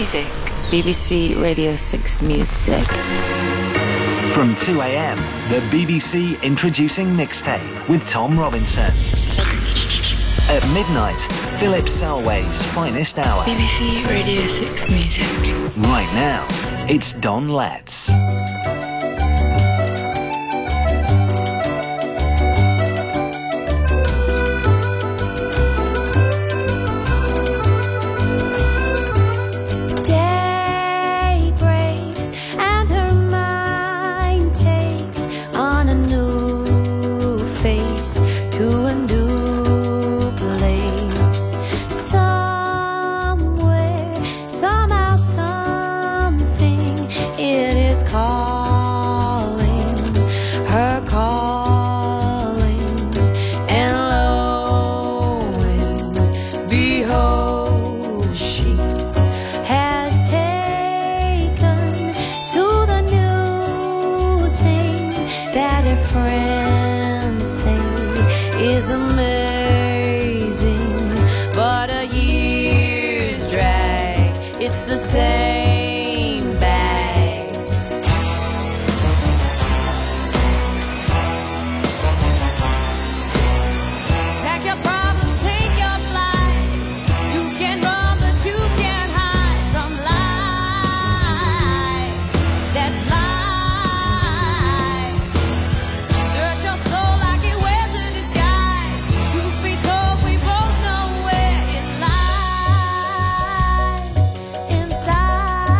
music. BBC Radio 6 Music. From 2 a.m, the BBC Introducing Mixtape with Tom Robinson. At midnight, Philip Selway's Finest Hour. BBC Radio 6 Music. Right now, it's Don Letts. Inside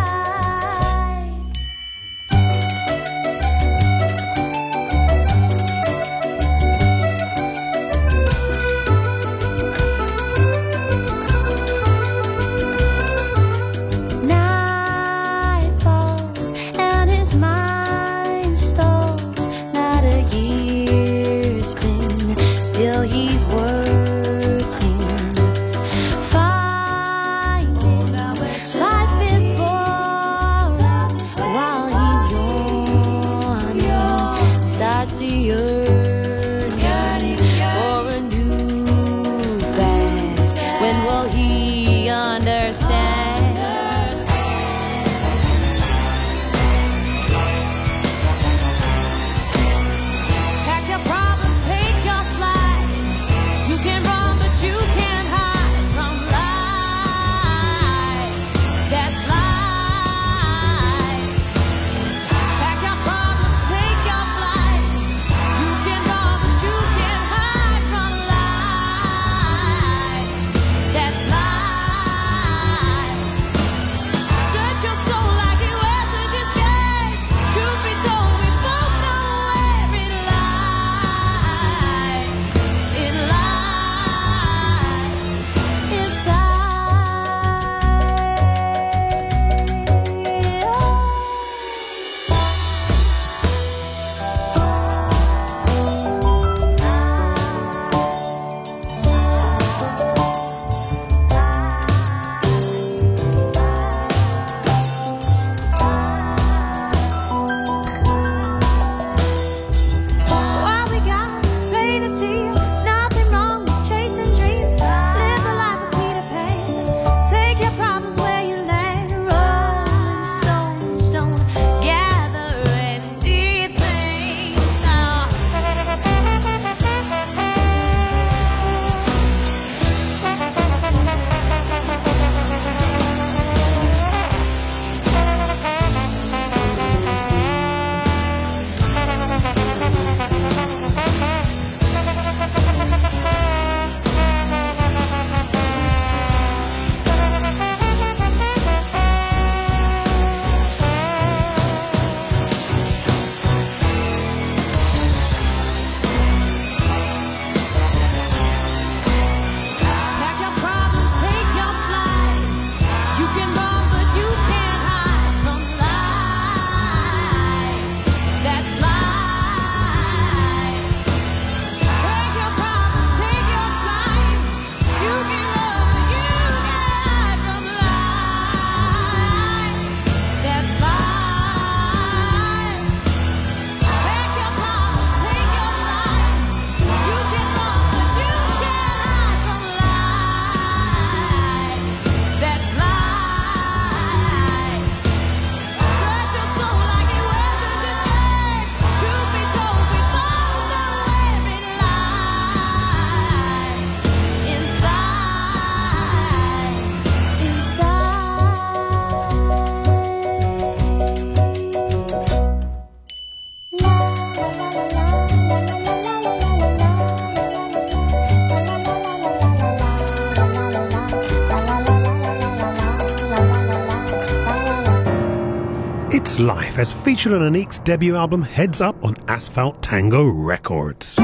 It's Life, as featured on Anik's debut album Heads Up on Asphalt Tango Records.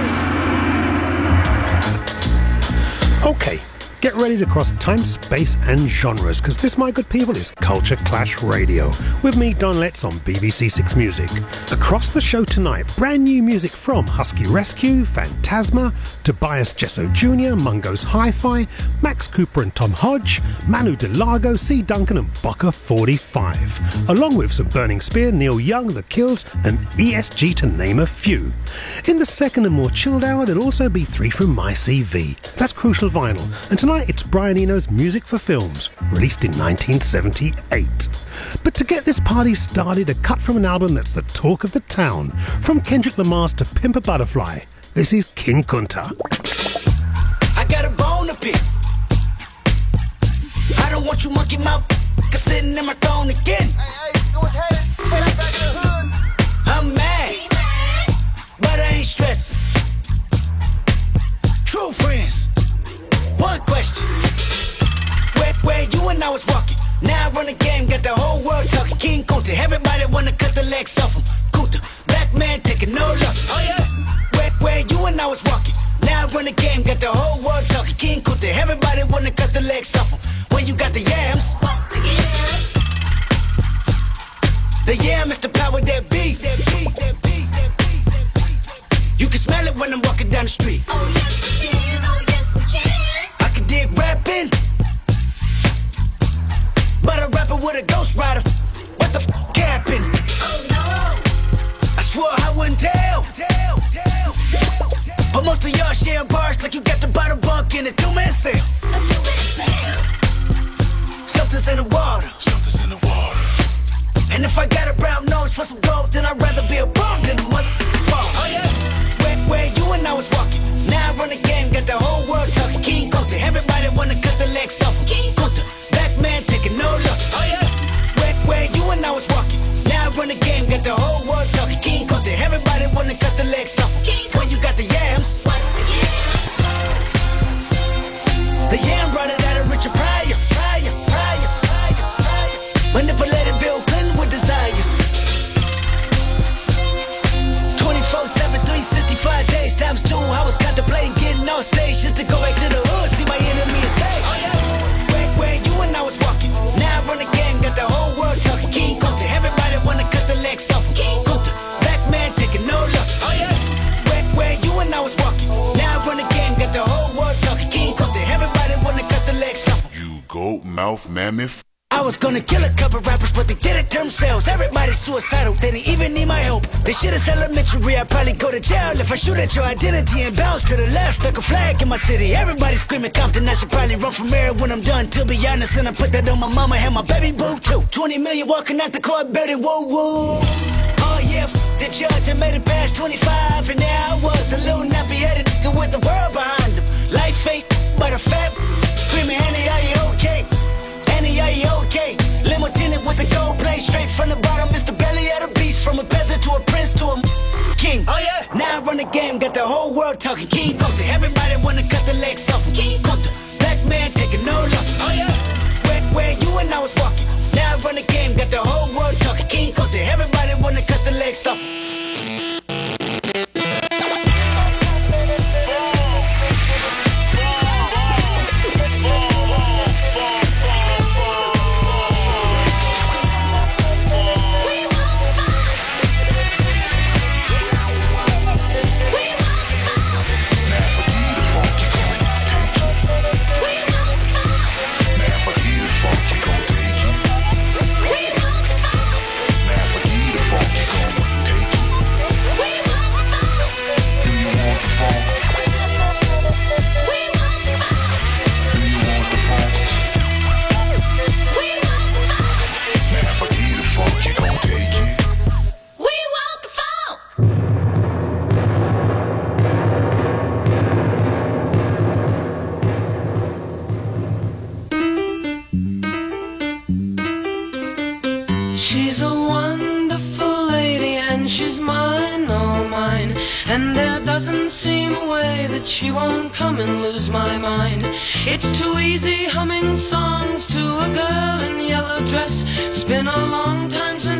Okay, get ready to cross time, space and genres, because this, my good people, is Culture Clash Radio, with me, Don Letts, on BBC Six Music. Across the show tonight, brand new music from Husky Rescue, Phantasma, Tobias Jesso Jr., Mungo's Hi-Fi, Max Cooper and Tom Hodge, Manu DeLago, C. Duncan and Boca 45, along with some Burning Spear, Neil Young, The Kills and ESG, to name a few. In the second and more chilled hour, there'll also be 3 from My CV. That's Crucial Vinyl. And tonight it's Brian Eno's Music for Films, released in 1978. But to get this party started, a cut from an album that's the talk of the town. From Kendrick Lamar's To Pimp a Butterfly, this is King Kunta. I got a bone to pick. I don't want you monkey mouth sitting in my throne again. Hey, it was headed back in the hood. I'm mad, but I ain't stressing. True friends. One question. Where you and I was walking. Now I run the game, got the whole world talking. King Kunta, everybody wanna cut the legs off him. Kunta, black man taking no losses. Oh yeah. Where you and I was walking. Now I run the game, got the whole world talking. King Kunta, everybody wanna cut the legs off him. When you got the yams. What's the yams? The yam is the power that be. You can smell it when I'm walking down the street. Oh yes we can, oh yes we can. I can dig rapping, but a rapper with a ghost rider. What the f*** happened? Oh no. I swore I wouldn't tell. But most of y'all sharing bars like you got the bottle bunk in a two-man sale. A two-man sale. Something's in the water. Something's in the water. And if I got a brown nose for some gold, then I'd rather be a bum than a mother bum. Oh yeah. Where you and I was walking. Now I run the game, got the whole world talking. King Kunta, everybody wanna cut the legs off him. King Kunta, black man taking no losses. Oh yeah. Where you and I was walking. Now I run the game, got the whole world talking. King Kunta, everybody wanna cut the legs off him. When you got the yams. What's the yams? The yam brought it out of Richard Pryor. Manipulated Bill Clinton with desires. 24/7, 365 days times 2. I was contemplating getting on stage just to go back to the hood, see my enemy and say, oh yeah. Where you and I was walking. Now I run the game, got the whole world talking. King Kunta, everybody wanna cut the legs off him. King Kunta, black man taking no losses. Oh yeah. Where you and I was walking. Now I run the game, got the whole world talking. King Kunta, everybody wanna cut the legs off him. You goat mouth mammoth. I was gonna kill a couple rappers, but they did it themselves. Everybody's suicidal, they didn't even need my help. This shit is elementary, I'd probably go to jail if I shoot at your identity and bounce to the left. Stuck a flag in my city, everybody screaming Compton. I should probably run from here when I'm done, to be honest. And I put that on my mama and my baby boo too. 20 million walking out the court, baby, woo woo. Oh yeah, the judge, I made it past 25, and there I was, a little nappy-headed nigga with the world behind him. Life face, but a fat, screaming, Henny, are you okay? Henny, are you okay? Limo tinted with the gold plate, straight from the bottom. It's the belly of the beast, from a peasant to a prince to a king. Oh yeah. Now I run the game, got the whole world talking. King Kunta, everybody wanna cut the legs off him. King Kunta, black man taking no losses. Oh yeah. Where you and I was walking. Now I run the game, got the whole world talking. King Kunta, everybody wanna cut the legs off him. She's a wonderful lady and she's mine, all mine. And there doesn't seem a way that she won't come and lose my mind. It's too easy humming songs to a girl in yellow dress. It's been a long time since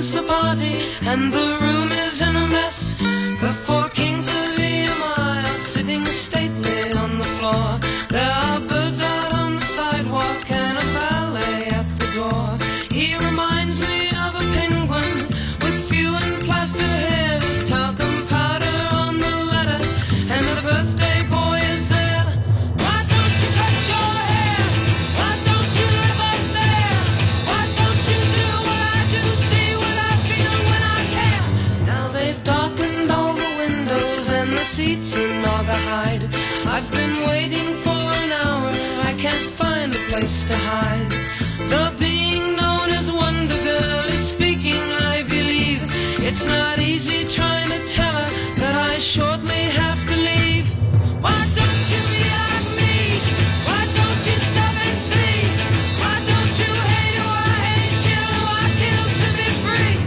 party, and the room is in a mess. The four kings of EMI are sitting stately on the floor. There are birds out on the sidewalk and a ballet at the door. He reminds me of a penguin with few and plaster hair. There's talcum powder on the letter, and the birthday boy is there. Why don't you cut your hair? Why don't you live up there? Why don't you do what I do, see what I feel when I care? Now they've darkened all the windows and the seats in Naugahyde. I've been waiting for an hour, I can't find a place to hide. The being known as Wonder Girl is speaking, I believe. It's not easy trying to tell her that I shortly have to leave. Why don't you be like me? Why don't you stop and see? Why don't you hate who I hate, kill who I kill to be free?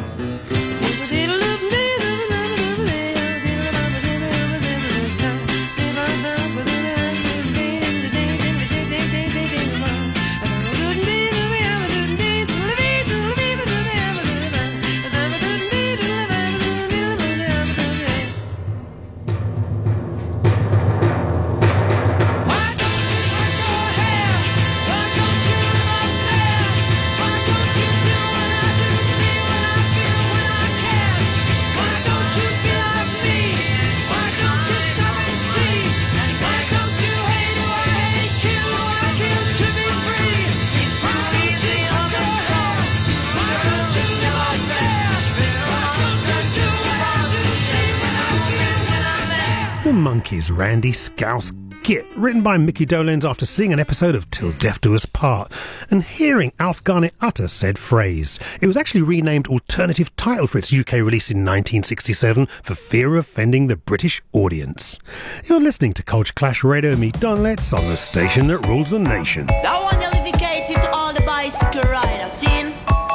The Monkees' Randy Scouse Git, written by Mickey Dolenz after seeing an episode of Till Death Do Us Part and hearing Alf Garnett utter said phrase. It was actually renamed alternative title for its UK release in 1967 for fear of offending the British audience. You're listening to Culture Clash Radio with me, Don Letts, on the station that rules the nation. That one you dedicated to all the bicycle riders, seen?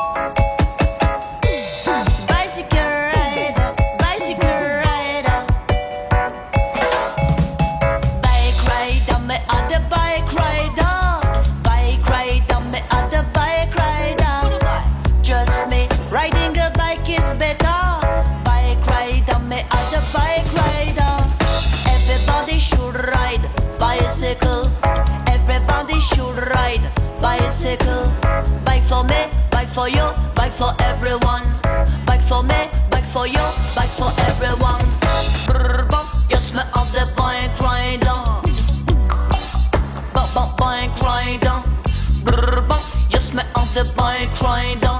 Everybody should ride bicycle. Bike for me, bike for you, bike for everyone. Bike for me, bike for you, bike for everyone. Brr, bump, you smell of the bike rider. Bump, bump, bike rider. Brr, bump, you smell of the bike rider.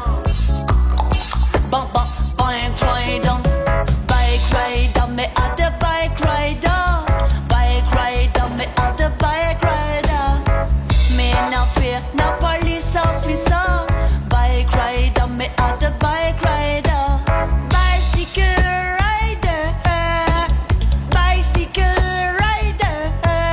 Bump, bump, bike rider. Bike rider, me at the bike rider. Bike rider, me at the bike rider. Me no fear, no police officer. Bike rider, me at the bike rider. Bicycle rider, bicycle rider,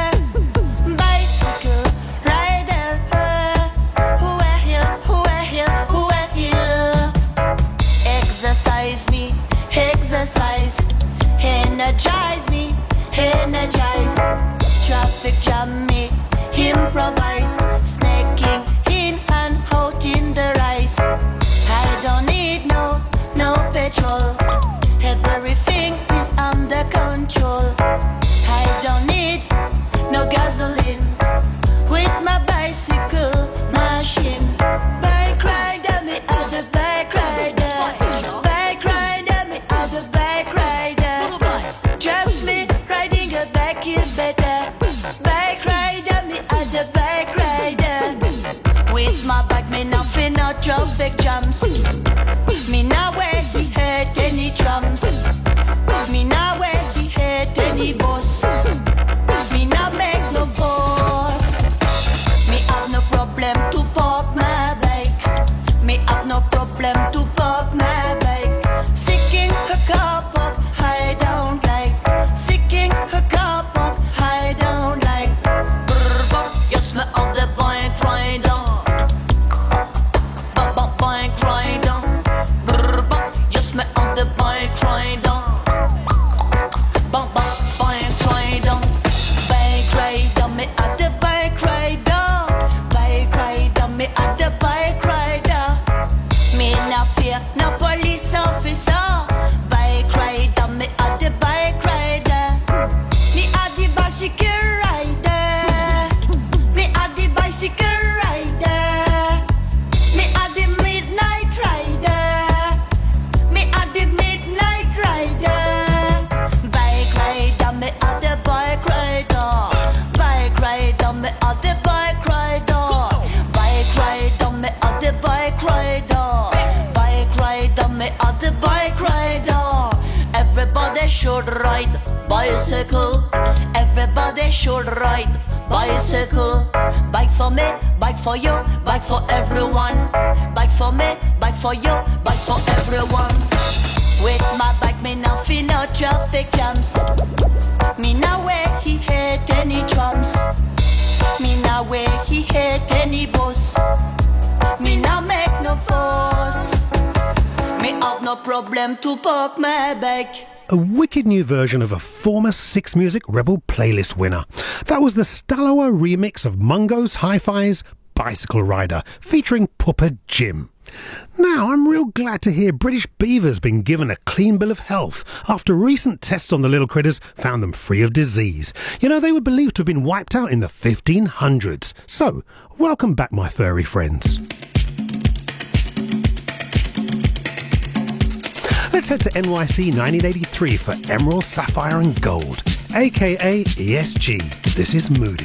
bicycle rider. Who are here, who are here, who are here? Exercise me, exercise. Energize me, energize. Traffic jam me, improvise. Snaking in and out in the rise. I don't need no petrol. Everything is under control. I don't need no gasoline. With my bicycle machine. Bike rider, me at the bike rider. Bike rider, me at the bike rider. Trust me, riding a bike is better. Bike rider, me at the bike rider. With my bike, me now feel no traffic jams. Me now where he hate any drums. Me now where he hate any boss. Me now make no fuss. Me have no problem to park my bike. Me have no problem to park my bike. Seeking a car park, I don't like. Seeking a car park, I don't like. Brr, bump, yes, me on the bike rider. Bump, bump, bike rider. Brr, bump, yes, me on the bike rider. Bump, bump, bike rider. bike rider. Bike rider, me are the bike rider. Everybody should ride bicycle. Everybody should ride bicycle. Bike for me, bike for you, bike for everyone. Bike for me, bike for you, bike for everyone. With my bike, me now feel no traffic jams. Me now where he hate any trams. Me now where he hate any bus. Me now make no fuss. Me have no problem to park my bike. A wicked new version of a former Six Music Rebel playlist winner. That was the Stalowa remix of Mungo's Hi-Fi's Bicycle Rider, featuring Puppa Jim. Now, I'm real glad to hear British Beaver's been given a clean bill of health after recent tests on the little critters found them free of disease. You know, they were believed to have been wiped out in the 1500s. So, welcome back, my furry friends. Let's head to NYC 1983 for Emerald, Sapphire and Gold, aka ESG. This is Moody.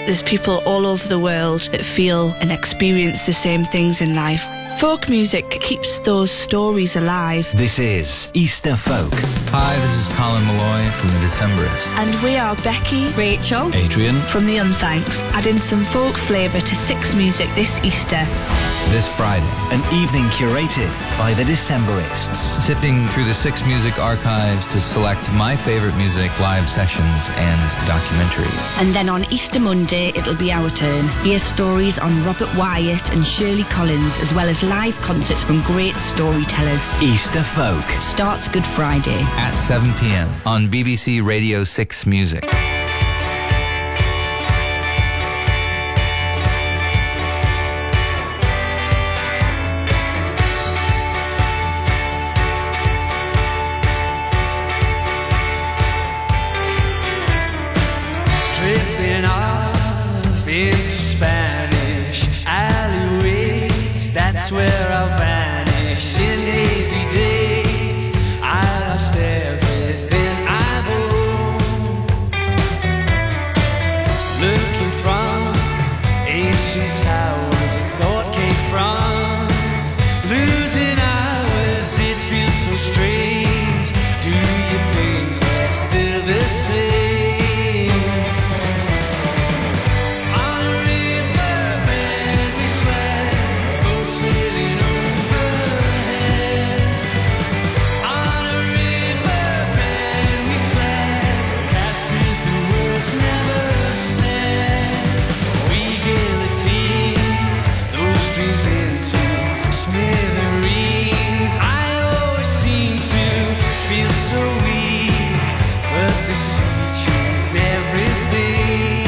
There's people all over the world that feel and experience the same things in life. Folk music keeps those stories alive. This is Easter Folk. Hi, this is Colin Malloy from the Decemberists. And we are Becky, Rachel, Adrian from the Unthanks, adding some folk flavour to Six Music this Easter. This Friday. An evening curated by the Decemberists. Sifting through the Six Music archives to select my favourite music, live sessions and documentaries. And then on Easter Monday, it'll be our turn. Hear stories on Robert Wyatt and Shirley Collins, as well as live concerts from great storytellers. Easter Folk. Starts Good Friday. At 7 p.m. on BBC Radio 6 Music. Drifting off into Spanish alleyways, that's where I'll vanish. In hazy days, I lost everything I've owned. Looking from ancient towers, a thought came from losing hours. It feels so strange. Do you think we're still the same? Smithereens. I always seem to feel so weak, but the sea changed everything.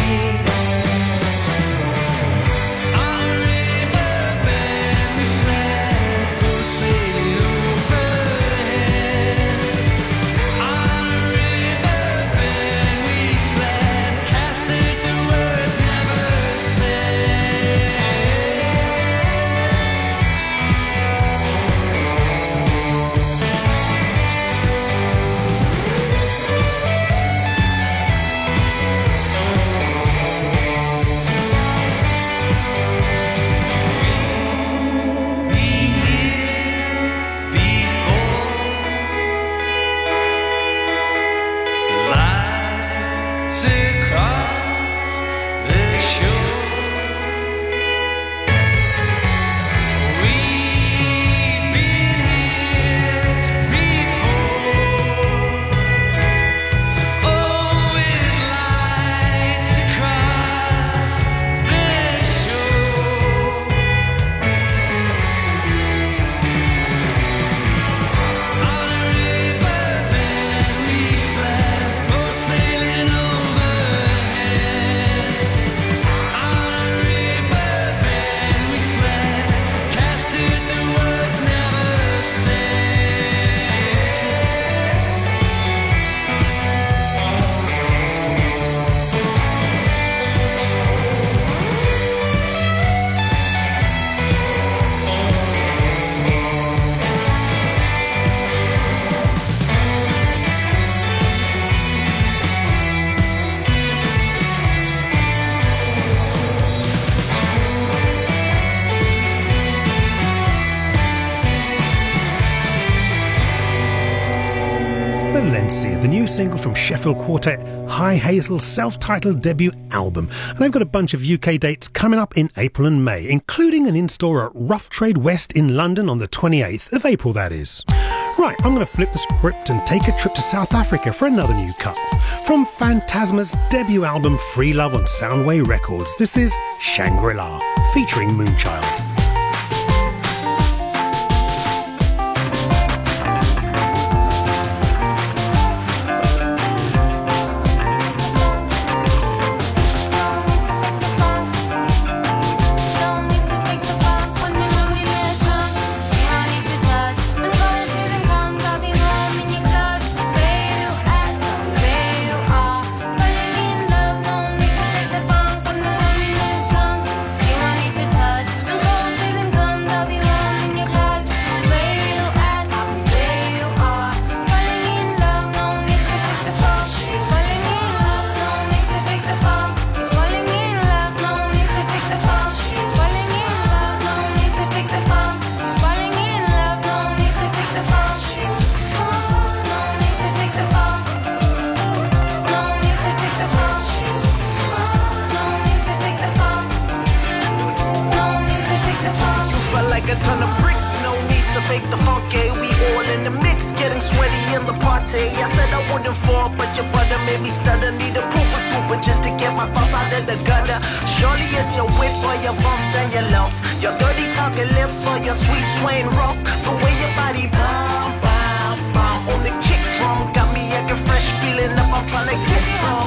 On a riverbed we slept, boats sailing overhead. On a riverbed we slept, casted the words never said. Across the shore, we've been here before. Oh, with lights across the shore. On a riverbed we slept, boats sailing over. Valencia, the new single from Sheffield quartet High Hazel's self-titled debut album. And they've got a bunch of UK dates coming up in April and May, including an in-store at Rough Trade West in London on the 28th of April, that is. Right, I'm going to flip the script and take a trip to South Africa for another new cut. From Phantasma's debut album Free Love on Soundway Records, this is Shangri-La, featuring Moonchild. Touch. a ton of bricks, no need to fake the funky. We all in the mix, getting sweaty in the party. I said I wouldn't fall, but your butter made me stutter. Need a pooper scooper just to get my thoughts out of the gutter. Surely it's your wit or your bumps and your lumps, your dirty talking lips or your sweet swaying rump. The way your body bump, bump, bump on the kick drum got me acting fresh, feeling up. I'm trying to get some.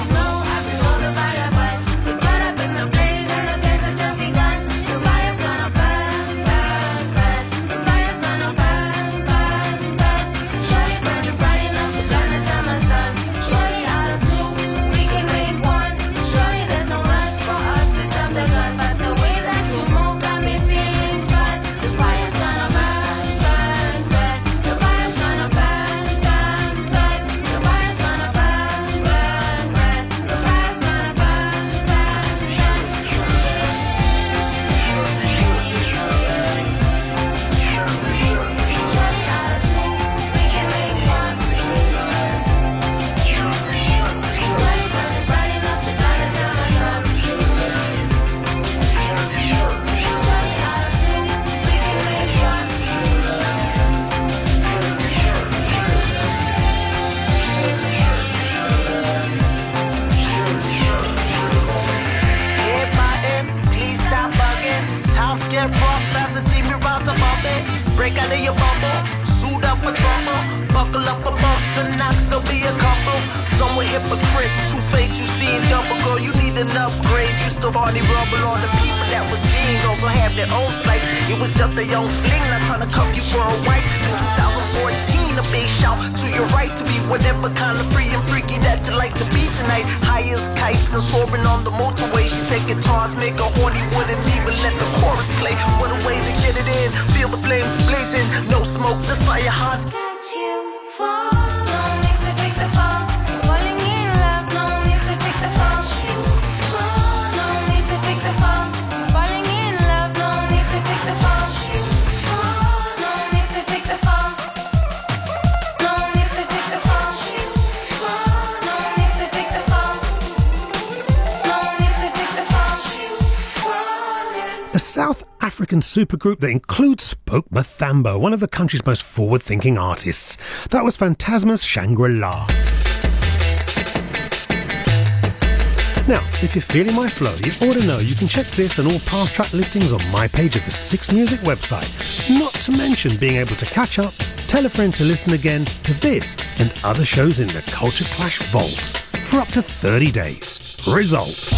Break out of your bubble, suit up for trouble, buckle up for bumps and knocks, there'll be a couple. Some were hypocrites, two-faced, you seeing double. Girl, you need an upgrade. Used to Barney Rubble, all the people that were seeing also have their own sights. It was just a young fling, not trying to cuff you for a wife. It's 2014, a big shout to your right to be whatever kind of free and freaky that you like to be tonight. High as kites and soaring on the motorway. She said guitars make her horny, wouldn't even let the chorus play. What a way to get it in, feel the flames blazing, no smoke, this fire hot. Can't you fall? No need to pick the phone. Falling in love, no need to pick the phone. No need to pick the phone. Falling in love, no need to pick the phone. No need to pick the phone. No need to pick the phone. No need to pick the phone. No need to pick the phone. A South African supergroup that includes Spoke Mathambo, one of the country's most forward-thinking artists. That was Phantasma's Shangri-La. Now, if you're feeling my flow, you ought to know you can check this and all past track listings on my page of the Six Music website. Not to mention being able to catch up, tell a friend to listen again to this and other shows in the Culture Clash vaults for up to 30 days. Result.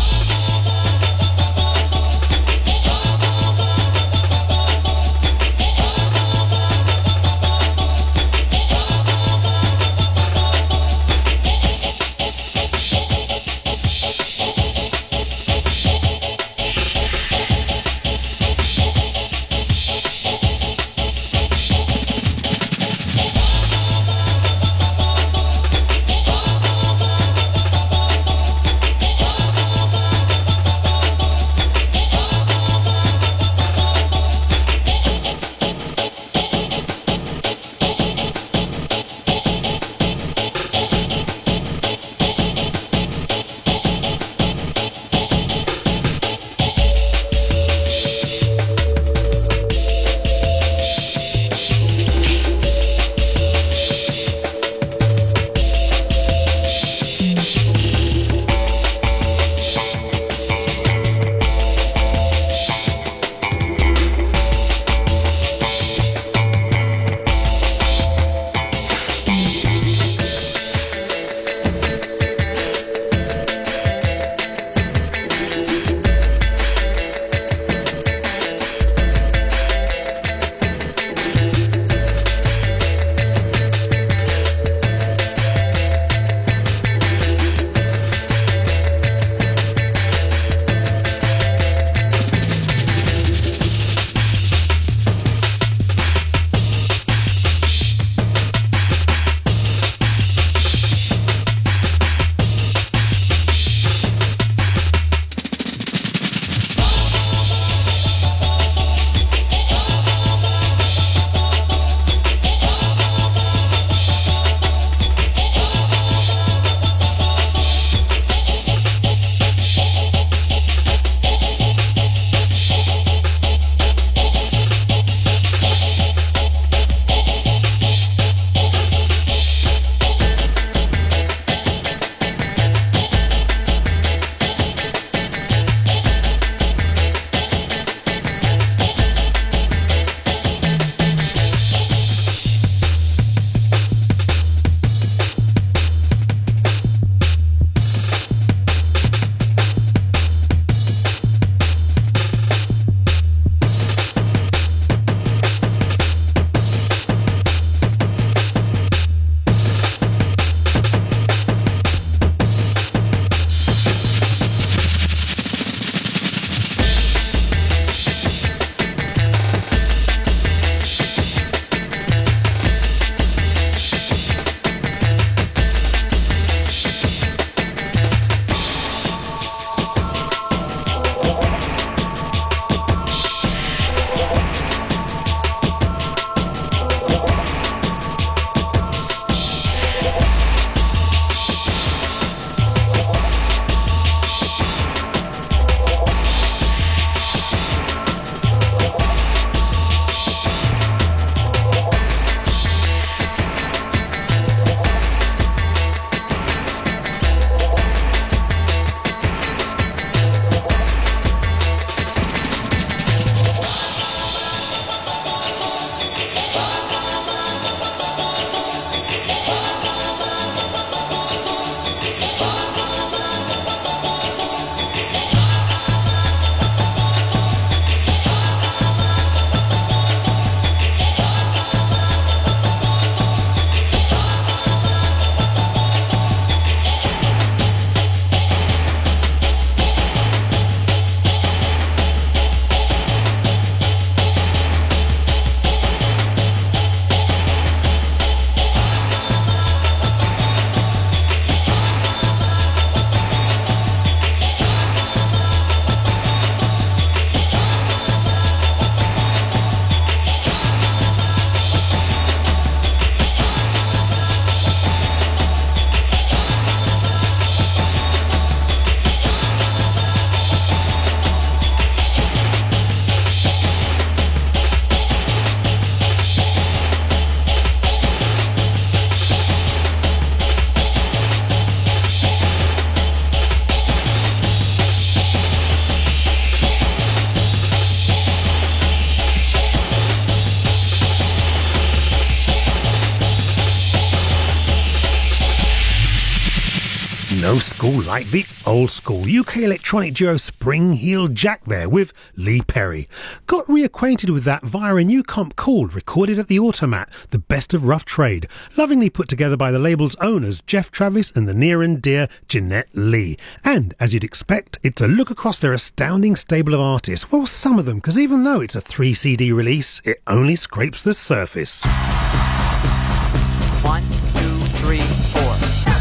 school like the old school. UK electronic duo Spring Heel Jack there with Lee Perry. Got reacquainted with that via a new comp called, recorded at the Automat, The Best of Rough Trade, lovingly put together by the label's owners Jeff Travis and the near and dear Jeanette Lee. And, as you'd expect, it's a look across their astounding stable of artists. Well, some of them, because even though it's a 3 CD release, it only scrapes the surface. 1, 2, 3, 4.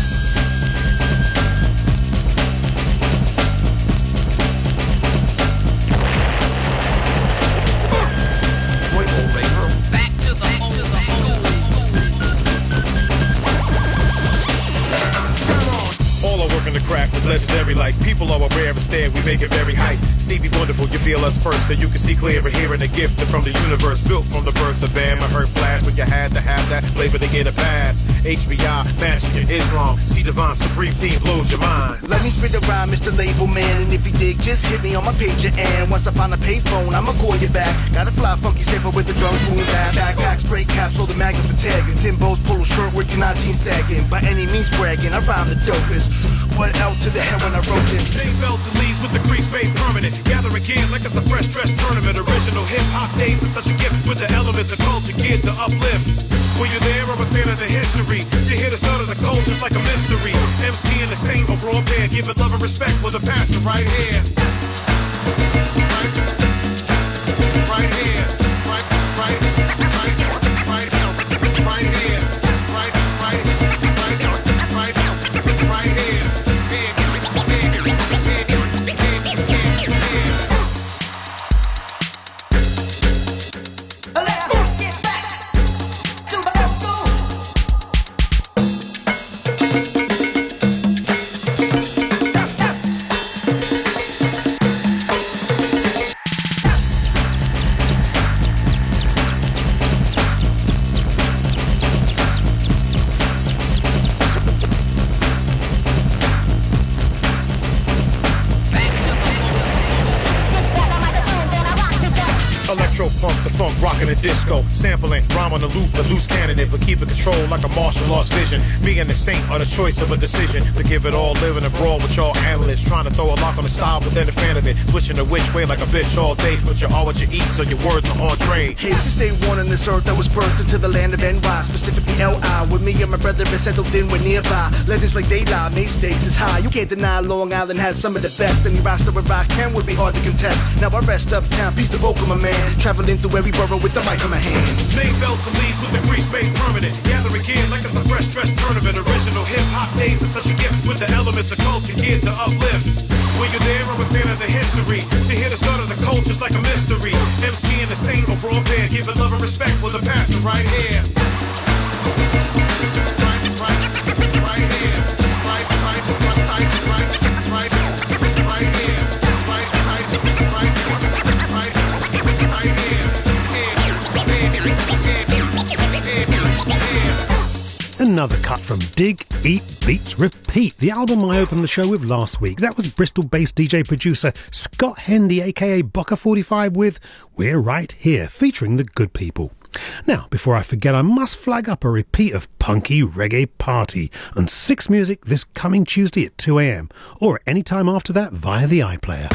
Craft is legendary, like people are aware instead we make it very hype. Stevie Wonderful, you feel us first, then you can see clearer hearing a gift from the universe, built from the birth of Bam. I heard flash, but you had to have that flavor to get a pass. HBI, Master Islam, C Divine, Supreme Team blows your mind. Let me spit a rhyme, Mr. Label Man, and if you dig, just hit me on my pager. And once I find a payphone, I'ma call you back. Got a fly funky sample with the drums moving back. Backpack, spray caps, hold the magnet for tagging. Timbo's polo shirt with canal jeans sagging. By any means bragging, I rhyme the dopest. What out to the hell when I wrote this? Same belts and leaves with the crease made permanent. Gather again like it's a fresh dress tournament. Original hip-hop days are such a gift with the elements of culture geared to uplift. Were you there or a fan of the history? To hear the start of the culture's like a mystery. MC in the same overall pair, give it love and respect with a passion right here. Right here. Right here. Rockin' a disco, sampling, rhyme on the loop, the loose cannon, but keep it control like a martial arts vision. Me and the Saint are the choice of a decision to give it all, living abroad with y'all analysts, trying to throw a lock on the style, but then a fan of it, switching the which way like a bitch all day. But you are what you eat, so your words are on trade. Hey, since day one on this earth, I was birthed into the land of NY, specifically LI, with me and my brother and settled in, we're nearby. Legends like daylight, May stakes is high. You can't deny Long Island has some of the best. Any roster of rock can would be hard to contest. Now I rest uptown, peace the vocal, my man, traveling through every borough with the mic in my hand. Name belts and leaves with the crease made permanent. Gather again like it's a fresh dress tournament. Original hip-hop days are such a gift with the elements of culture geared to uplift. Were you there or a fan of the history? To hear the start of the culture's like a mystery. MC in the same overall pair, give it love and respect with a passion right here. Right here. Another cut from Dig, Eat, Beats, Repeat, the album I opened the show with last week. That was Bristol-based DJ producer Scott Hendy, aka Boca45, with We're Right Here, featuring the Good People. Now, before I forget, I must flag up a repeat of Punky Reggae Party on Six Music this coming Tuesday at 2 a.m, or at any time after that via the iPlayer.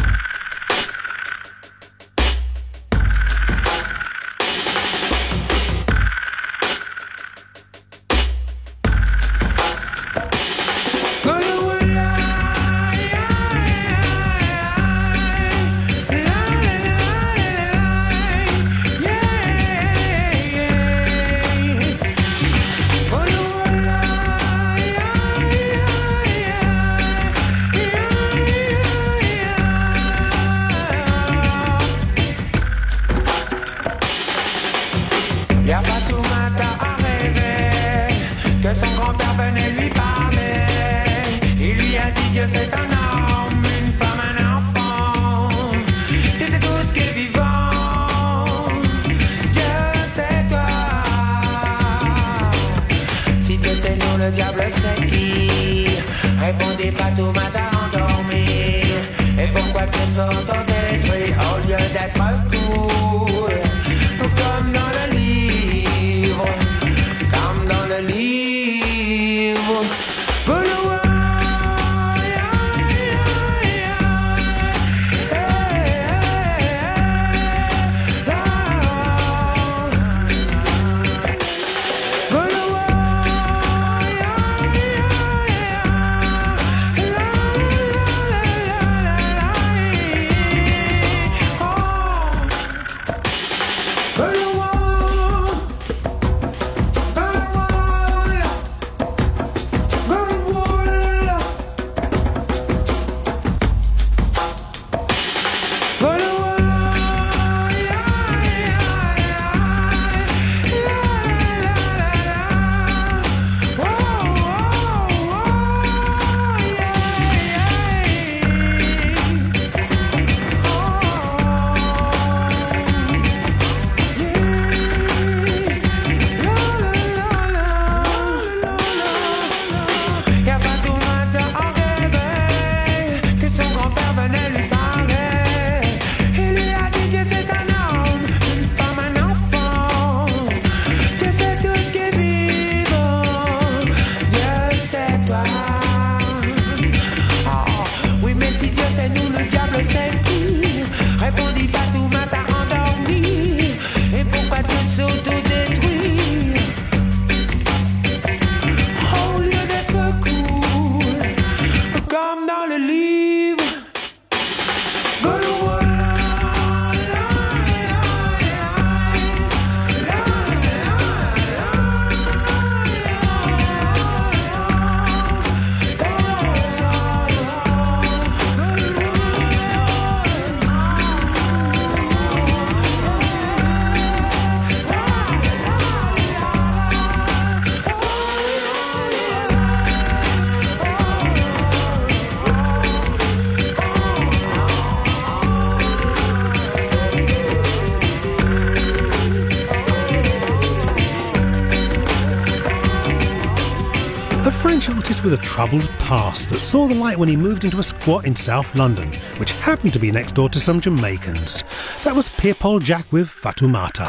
French artist with a troubled past that saw the light when he moved into a squat in South London, which happened to be next door to some Jamaicans. That was Pierre-Paul Jack with Fatoumata.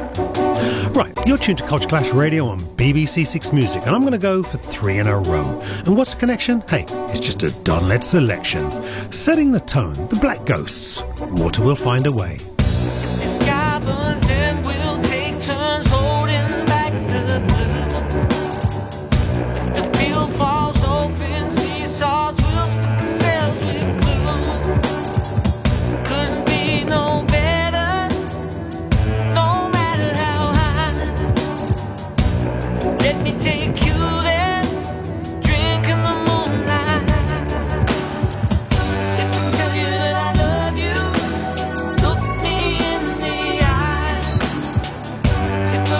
Right, you're tuned to Culture Clash Radio on BBC Six Music, and I'm going to go for 3 in a row. And what's the connection? Hey, it's just a Don Led selection. Setting the tone, the Black Ghosts. Water will find a way. The sky burns and we'll take turns holding back the blue. If the field falls off in seesaws, we'll stick ourselves with glue. Couldn't be no better, no matter how high. Let me take you there, drink in the moonlight. If I tell you that I love you, look me in the eye. If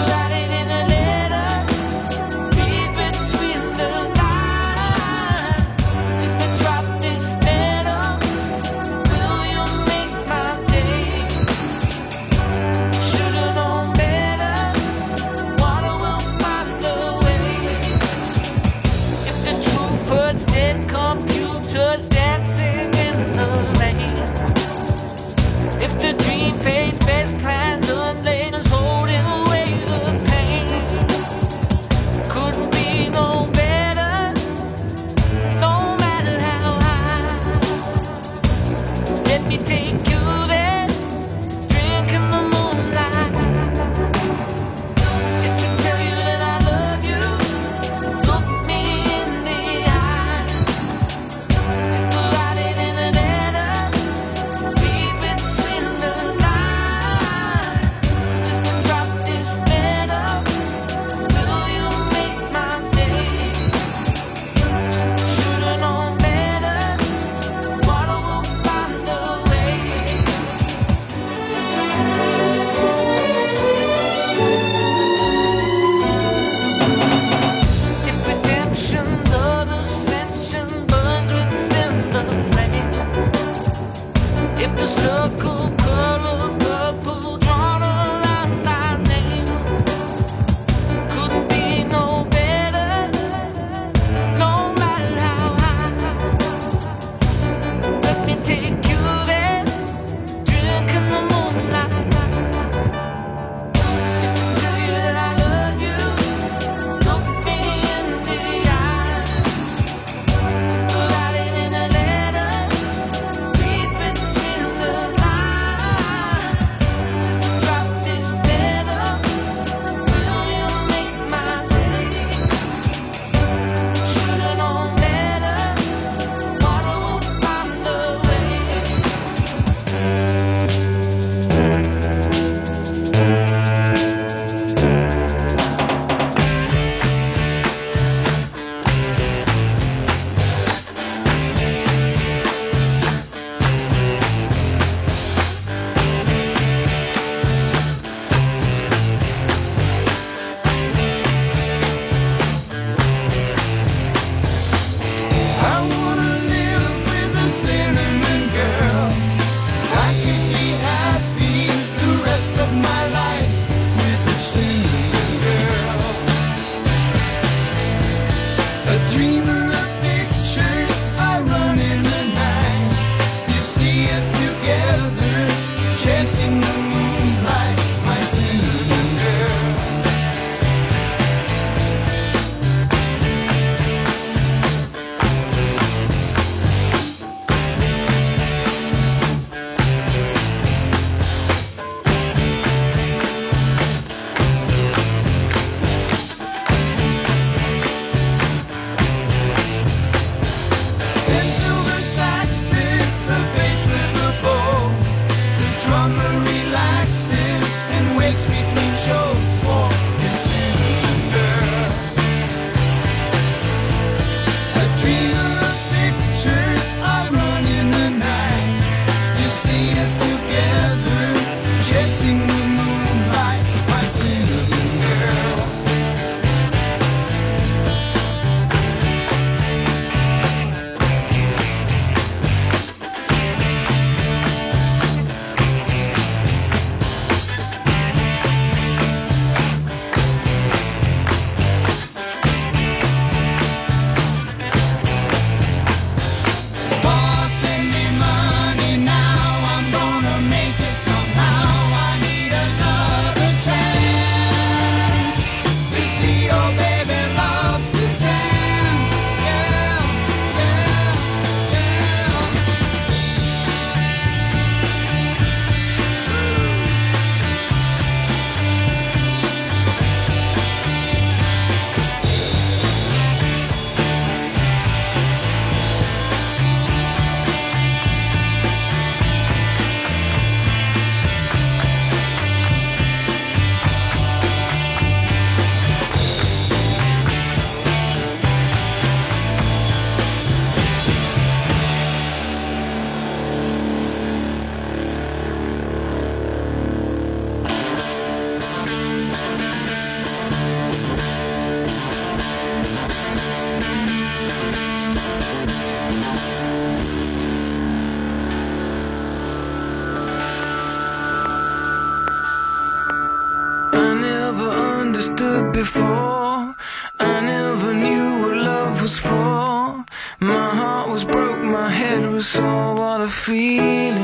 good before. I never knew what love was for. My heart was broke, my head was sore. What a feeling.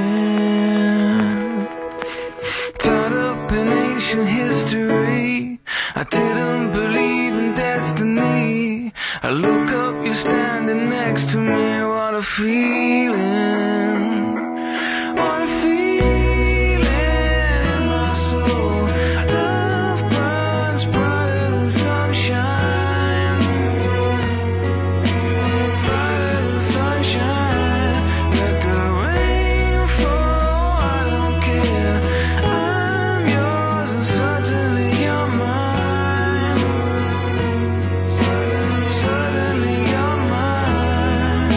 Tied up in ancient history. I didn't believe in destiny. I look up, you're standing next to me. What a feeling. What a feeling in my soul. Love burns brighter than sunshine. Brighter than sunshine. Let the rain fall, I don't care. I'm yours and suddenly you're mine. Suddenly you're mine.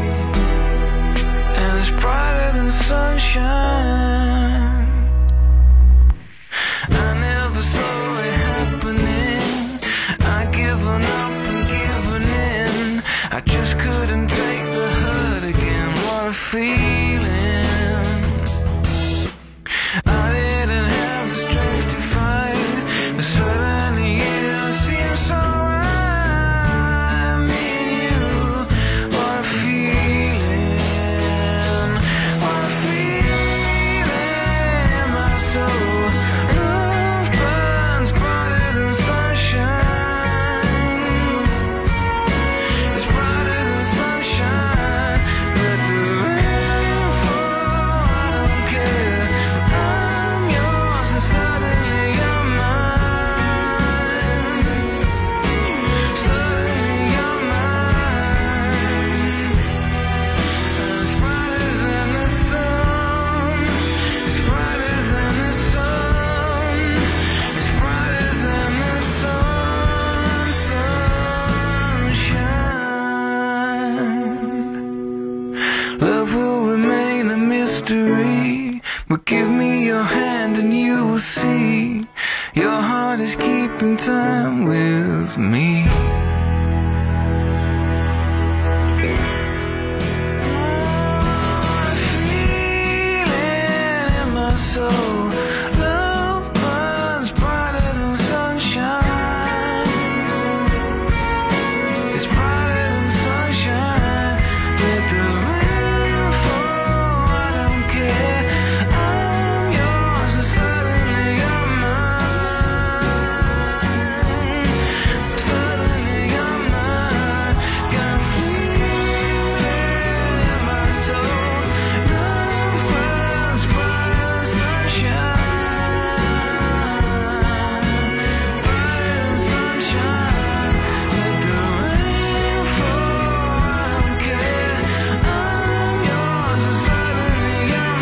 And it's brighter than sunshine. I never saw it happening. I given up and given in. I just couldn't take the hurt again. What a feeling. I didn't have the strength to fight, but suddenly it seems so right. Me and you. What a feeling. What a feeling in my soul. Love burns brighter than sunshine. It's brighter than sunshine. Let the rain fall, I don't care. I'm yours and suddenly you're mine. Suddenly you're mine. It's brighter than the sun. It's brighter than the sun. It's brighter than the sunshine. Love will remain a mystery, but give me your hand and you will see. Your heart is keeping time with me. Feeling in my soul. Love burns brighter than sunshine. It's brighter than sunshine. Let the rain fall, I don't care. I'm yours and suddenly you're mine. Suddenly you're mine. Got a feeling in my soul. Love burns brighter than sunshine. Brighter than sunshine. Let the rain fall, I don't care. I'm yours and suddenly you're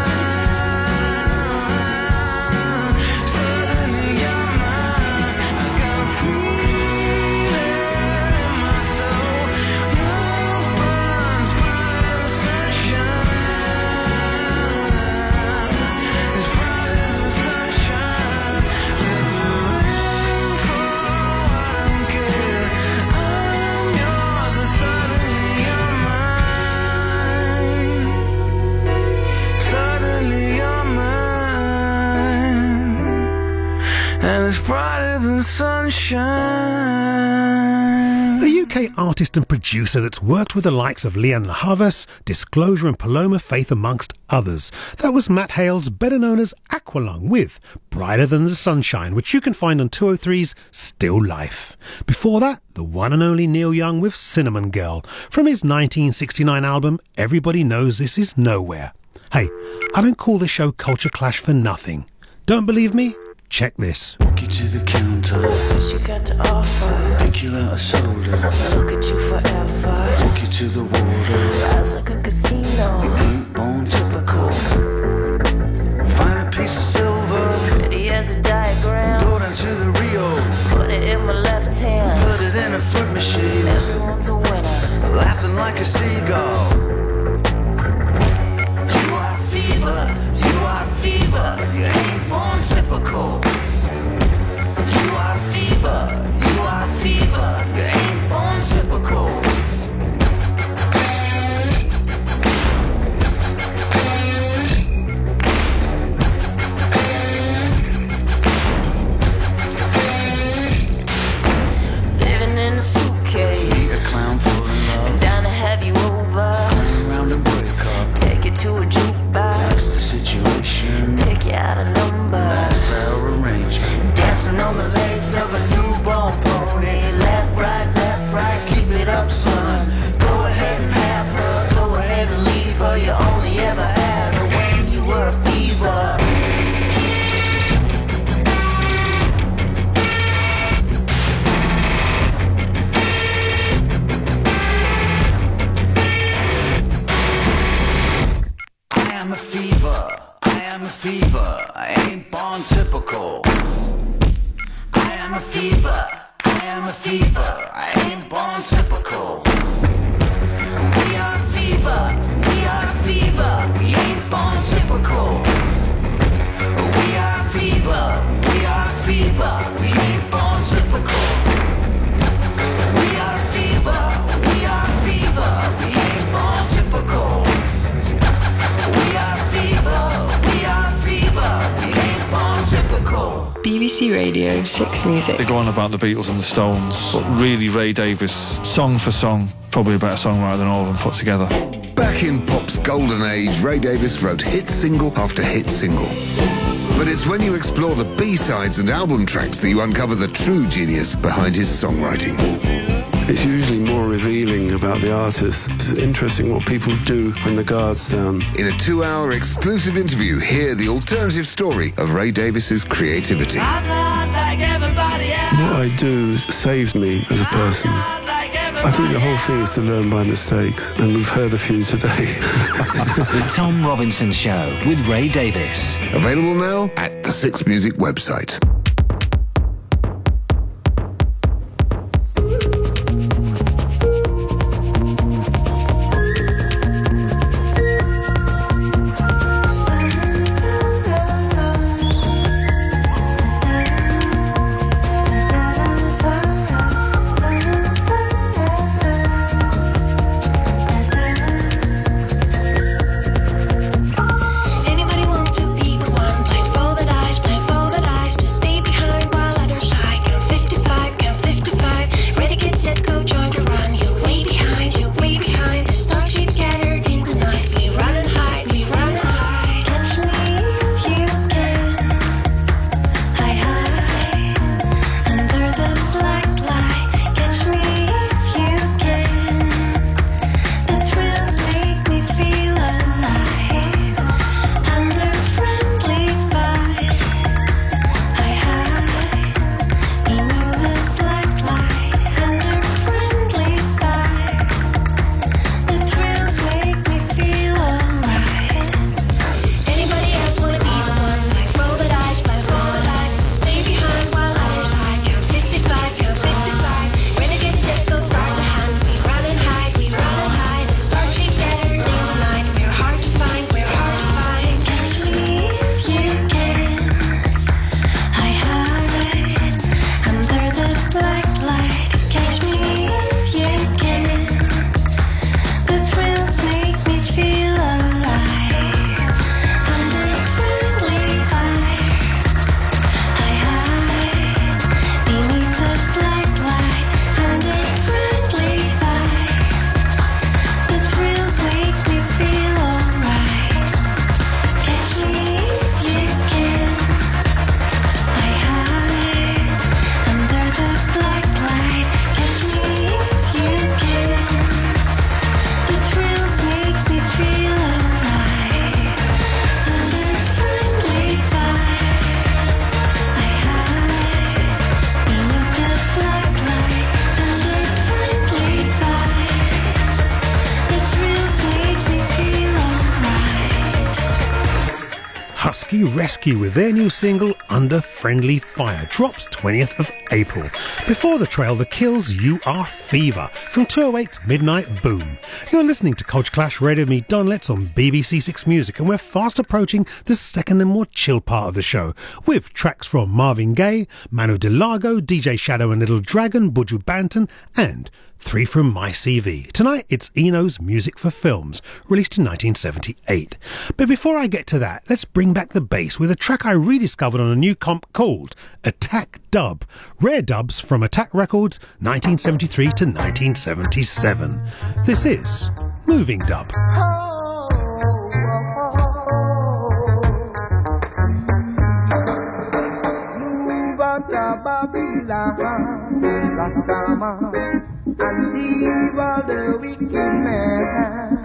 mine. Suddenly you're mine. I got a feeling in my soul. Love burns brighter than sunshine. It's brighter than sunshine. Let the rain fall, I don't care. I'm yours and suddenly you're mine. Suddenly you're mine. And it's brighter than sunshine. A UK artist and producer that's worked with the likes of Leanne Havas, Disclosure and Paloma Faith amongst others. That was Matt Hale's, better known as Aqualung, with Brighter Than the Sunshine, which you can find on 203's Still Life. Before that, the one and only Neil Young with Cinnamon Girl, from his 1969 album Everybody Knows This Is Nowhere. Hey, I don't call the show Culture Clash for nothing. Don't believe me? Check this. Walk you to the counter. What you got to offer? Pick you out a soda. Look at you forever. Walk you to the water. Rise like a casino. You ain't born typical. Find a piece of silver. Pretty as a diagram. Go down to the Rio. Put it in my left hand. Put it in a fruit machine. Everyone's a winner. Laughing like a seagull. You are fever. You are fever. You ain't born typical. You are fever. You are fever. You ain't born typical. typical. I am a fever, I am a fever, I ain't born typical. We are a fever, we are a fever, we ain't born typical. We are a fever, we are a fever, we ain't born typical. We are a fever, we are a fever, we ain't born typical. We are a fever, we are a fever, we ain't born typical. BBC Radio 6 Music. They go on about the Beatles and the Stones, but really Ray Davies, song for song, probably a better songwriter than all of them put together. Back in pop's golden age, Ray Davies wrote hit single after hit single. But it's when you explore the B-sides and album tracks that you uncover the true genius behind his songwriting. It's usually more revealing about the artist. It's interesting what people do when the guard's down. In a 2-hour exclusive interview, hear the alternative story of Ray Davies's creativity. What I do saved me as a person. I think the whole thing is to learn by mistakes, and we've heard a few today. The Tom Robinson Show with Ray Davies. Available now at the Six Music website. Anybody want to be the one playing for the dice, to stay behind while others hide? Count 55, count 55. Ready, get set, go, join the run. You're way behind, you're way behind. The stars shape scattered in the night. We run and hide, we run and hide. Catch me if you can. High, high, under the black light. Catch me if you can. The thrills make me feel alive. Under friendly fire. High, high, beneath the black light. Under friendly fire. The thrills make me feel alright. Anybody else wanna be the one? Like roll the dice, to stay behind while others hide. Count 55, count 55. Ready, get set, go, start the hunt. We run and hide, we run and hide. The star shapes scattered in the night. We're hard to find, we're hard to find. Catch me if you can. High, high, under the black light. Catch me if you can. The thrills make me feel alive. Under friendly fire. High, high, beneath the black light. Under friendly fire. The thrills make me feel alright. Catch me if you can. High, high, under the black light. Catch me if you can. The thrills make me feel alright. Under friendly fire. High, high, beneath the black light. Under friendly fire. The thrills make me feel alright. Husky Rescue with their new single Under Friendly Fire drops 20th of April. Before the trail, The Kills, You Are Fever from 208 Midnight Boom. You're listening to Culture Clash Radio with me, Don Letts, on BBC Six Music, and we're fast approaching the second and more chill part of the show with tracks from Marvin Gaye, Manu Delago, DJ Shadow and Little Dragon, Buju Banton, and 3 from My CV. Tonight it's Eno's Music for Films, released in 1978. But before I get to that, let's bring back the bass with a track I rediscovered on a new comp called Attack Dub. Rare dubs from Attack Records, 1973 to 1977. This is Moving Dub. Rastaman and evil the wicked man.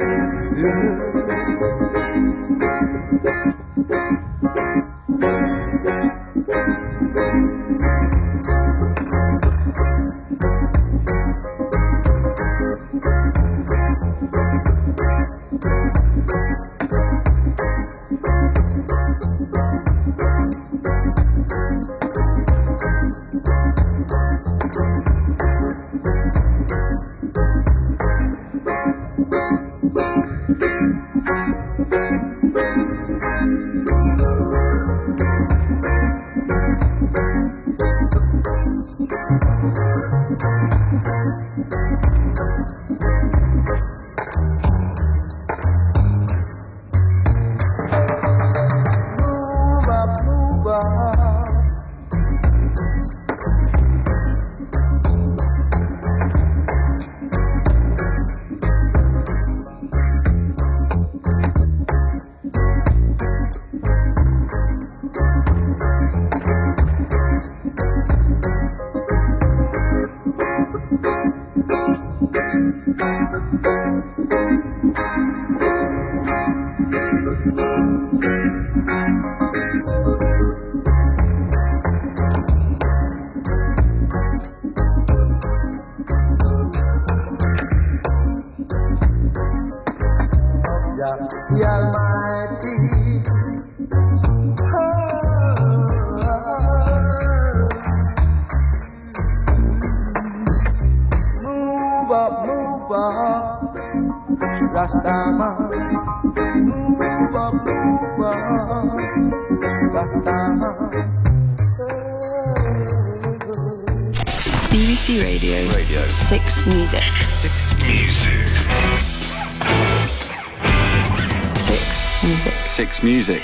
Rastaman, move up, Rastaman. BBC Radio. 6 Music. 6 Music. 6 Music. 6 Music.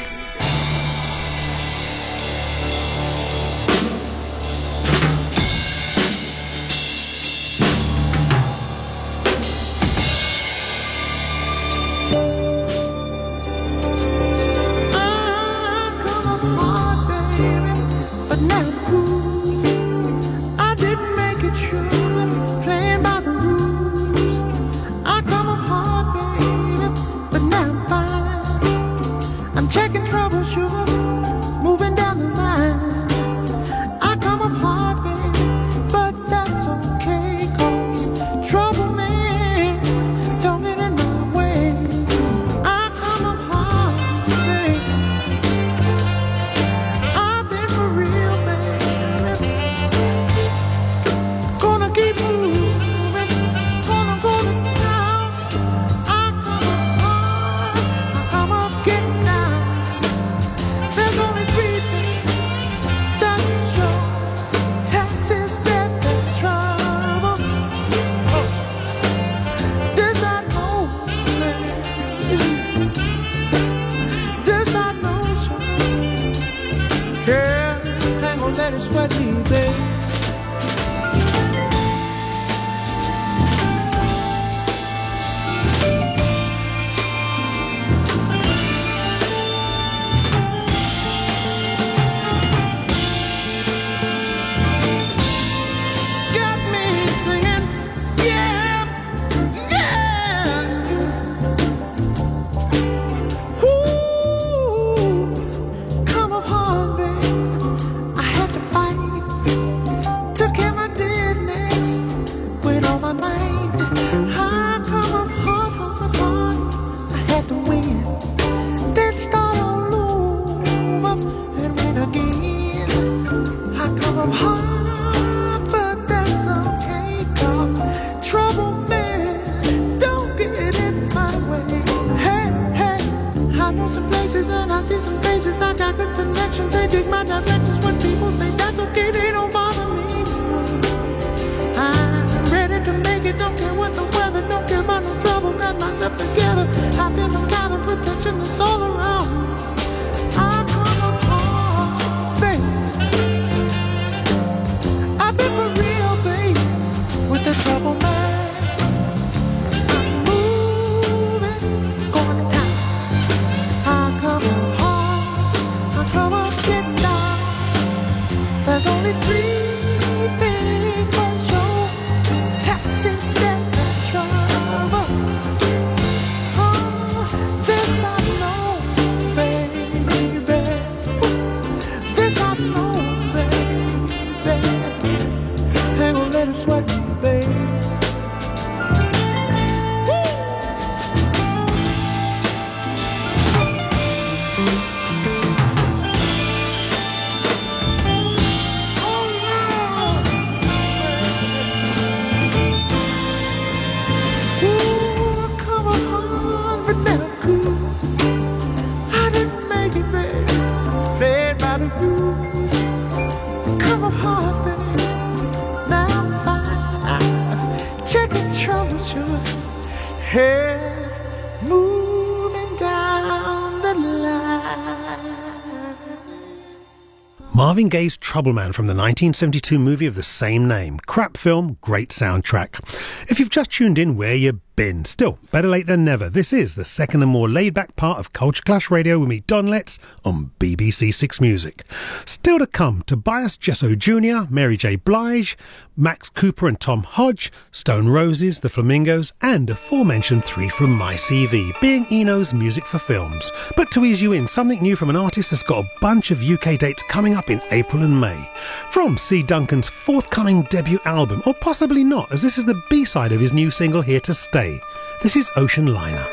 Marvin Gaye's Trouble Man from the 1972 movie of the same name. Crap film, great soundtrack. If you've just tuned in, where you been? Still, better late than never. This is the second and more laid-back part of Culture Clash Radio with me, Don Letts, on BBC 6 Music. Still to come, Tobias Jesso Jr., Mary J. Blige, Max Cooper and Tom Hodge, Stone Roses, The Flamingos, and aforementioned 3 from My CV, being Eno's music for films. But to ease you in, something new from an artist that's got a bunch of UK dates coming up in April and May. From C. Duncan's forthcoming debut album, or possibly not, as this is the B-side of his new single, Here to Stay. This is Ocean Liner.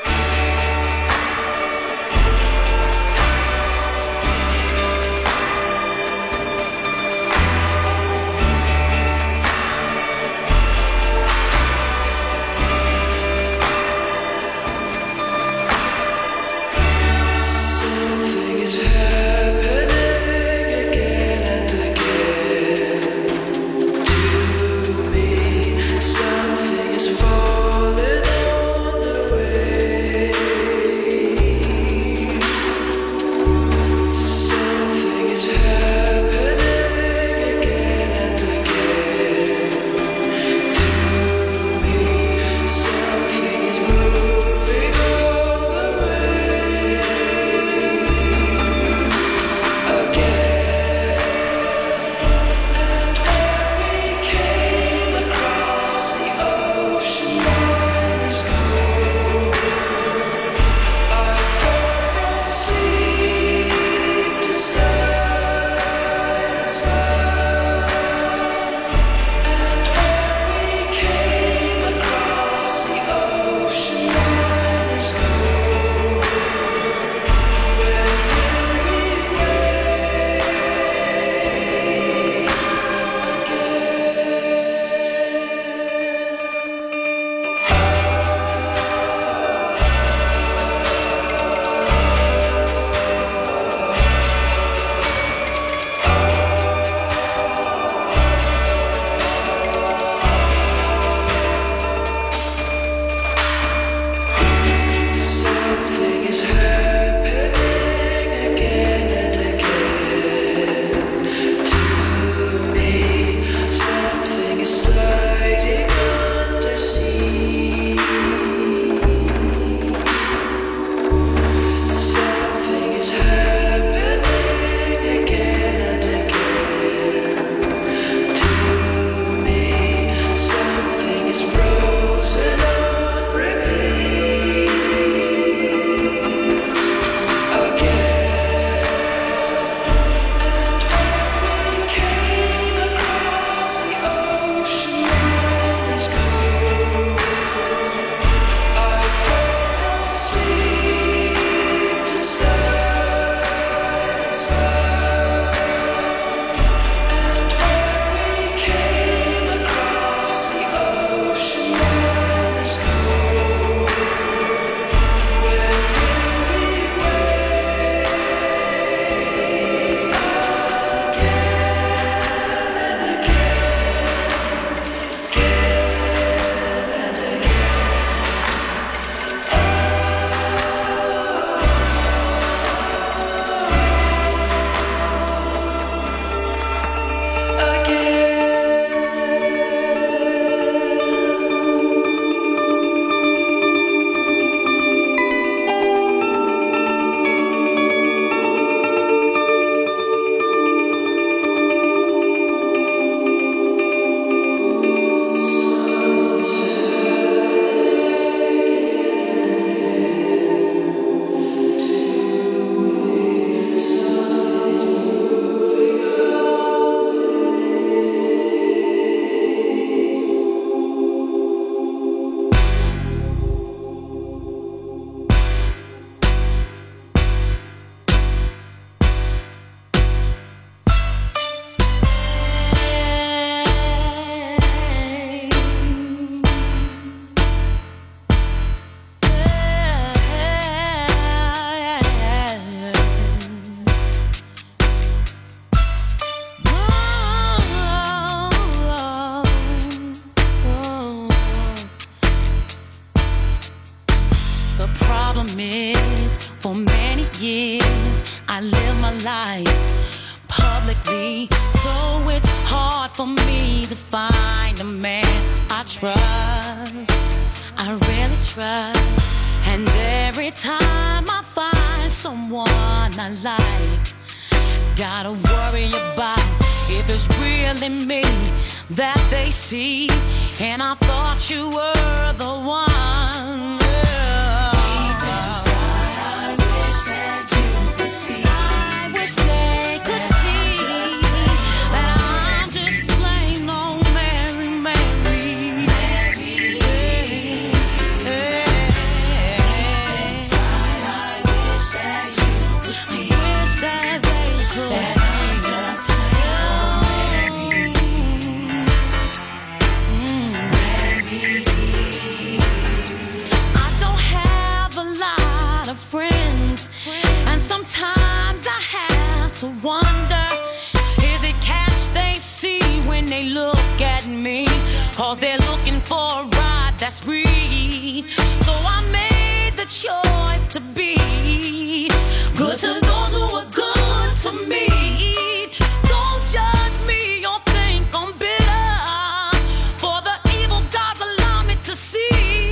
publicly, so it's hard for me to find a man I trust. I really trust. And every time I find someone I like, gotta worry about if it's really me that they see. And I thought you were the one. Deep inside, I wish that you could see. I wish they could see that I'm just plain old Mary, Mary. Mary. Deep inside, I wish that you could see. Wish that they could see. Friends, and sometimes I have to wonder, is it cash they see when they look at me? Cause they're looking for a ride that's free. So I made the choice to be good to those who are good to me. Don't judge me or think I'm bitter for the evil God allowed me to see.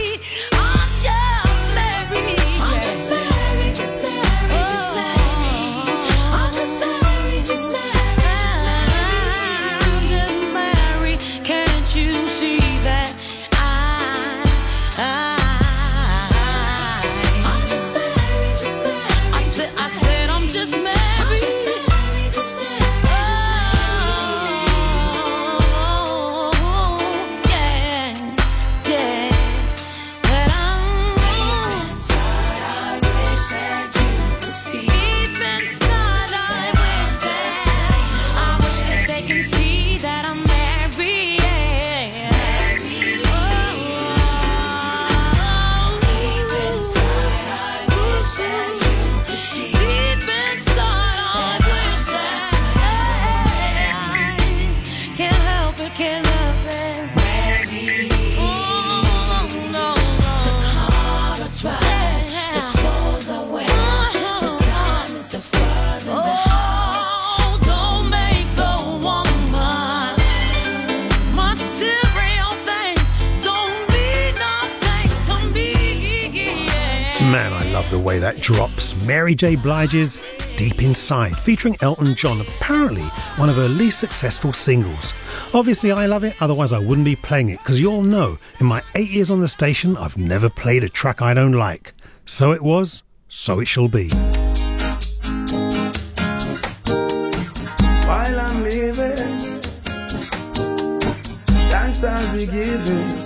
Man, I love the way that drops. Mary J. Blige's Deep Inside, featuring Elton John, apparently one of her least successful singles. Obviously I love it, otherwise I wouldn't be playing it, because you all know, in my 8 years on the station, I've never played a track I don't like. So it was, so it shall be. While I'm living, thanks I'll be giving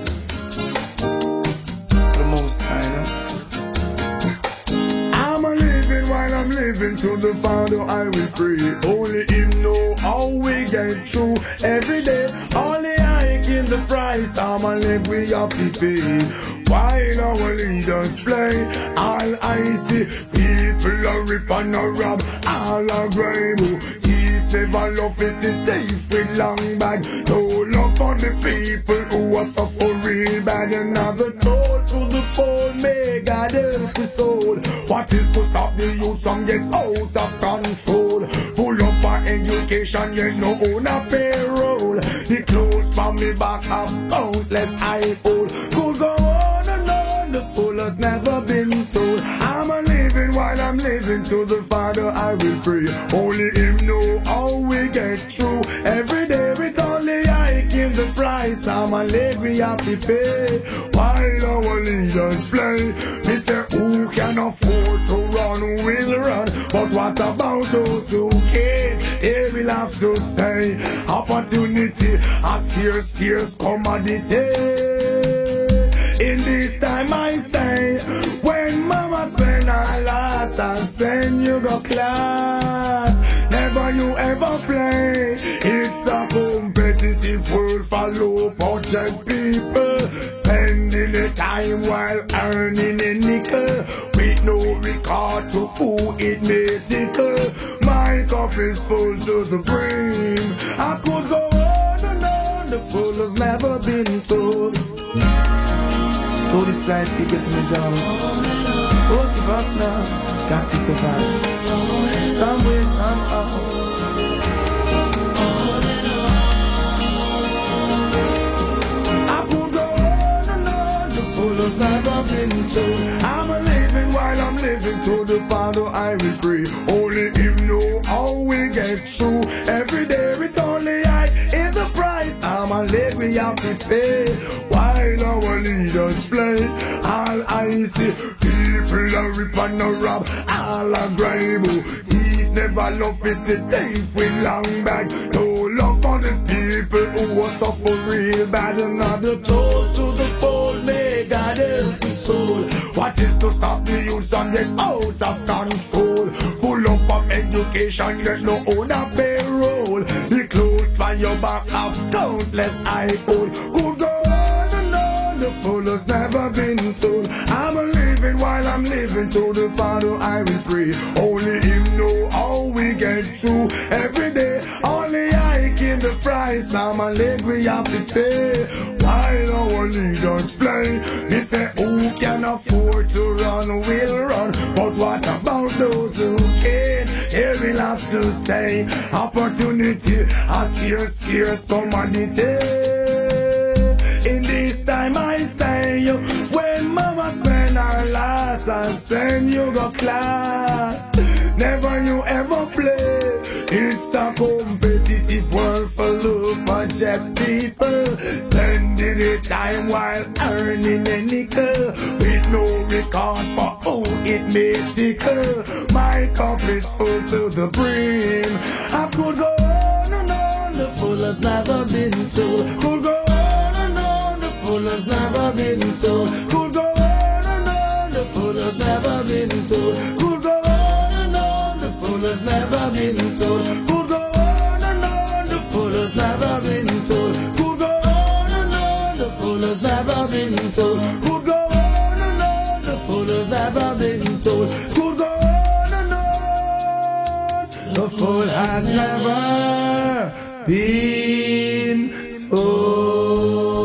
the Most High. I'm a living while I'm living, to the Father I will pray. Only Him know how we get through every day. Only hike in the price, I'm a live we have to pay. While our leaders play, all I see, people are rip and a rob, all are grave. Thief never love is a thief with long bag. No love for the people who are suffering bad. Another toll to the poor, may God help his soul. What is to stop the youth from get out of control? Full up our education, you know, on a payroll. The clothes from me back have countless I hold. Could go on and on, the fool has never been told. I'm a living while I'm living, to the Father I will pray. Only Him know how we get through every day. With only hike in the price, I'm a live we have to pay. While our leaders play, me say who can afford to run will run, but what about those who can't? They will have to stay. Opportunity a scarce commodity. In this time I say, when mama spend her last, I'll send you the class. Never you ever play. It's a competitive world for low budget people, spending the time while earning a nickel, with no regard to who it may tickle. My cup is full to the brim. I could go on and on, the fool has never been told. Though this life keep getting me down, won't give up now, got to survive. Some way, somehow, the Father I will pray. Only Him know how we get through. Every day it's only I in the price. I'm a leg we have to pay. While our leaders play, all I see people are rip and a rob, all are grime. Thief never love is the thief with long bag. No love for the people who was suffer real bad. Another told to the poor, may God help his soul. What is to stop the youths and get out of control? Full up of education, get no owner payroll. The clothes by your back have countless eye hole. Could go on and on, the fool has never been told. I'm a living while I'm living, to the Father I will pray. Only Him know how we get through. Every day, only I give the price. I'm a leg we have to pay. While our leaders play, they say who can afford to run will run. But what about those who can't? They will have to stay. Opportunity, a scarce commodity. In this time I say you, when mama spend her last and send you go class, never you ever play. It's a competitive world full of project people, spending their time while earning a nickel, with no record for who it may tickle. My cup is full to the brim. I could go on and on, the fool has never been told. Could go on and on, the fool has never been told. Could go on and on, the fool has never been told. Could go on and on, the fool has never been told. Could go on and on, the fool has never been told. Could go on and on, the fool has never been told. Could go on and on, the fool has never been told. Could go on and on, the fool has never been told.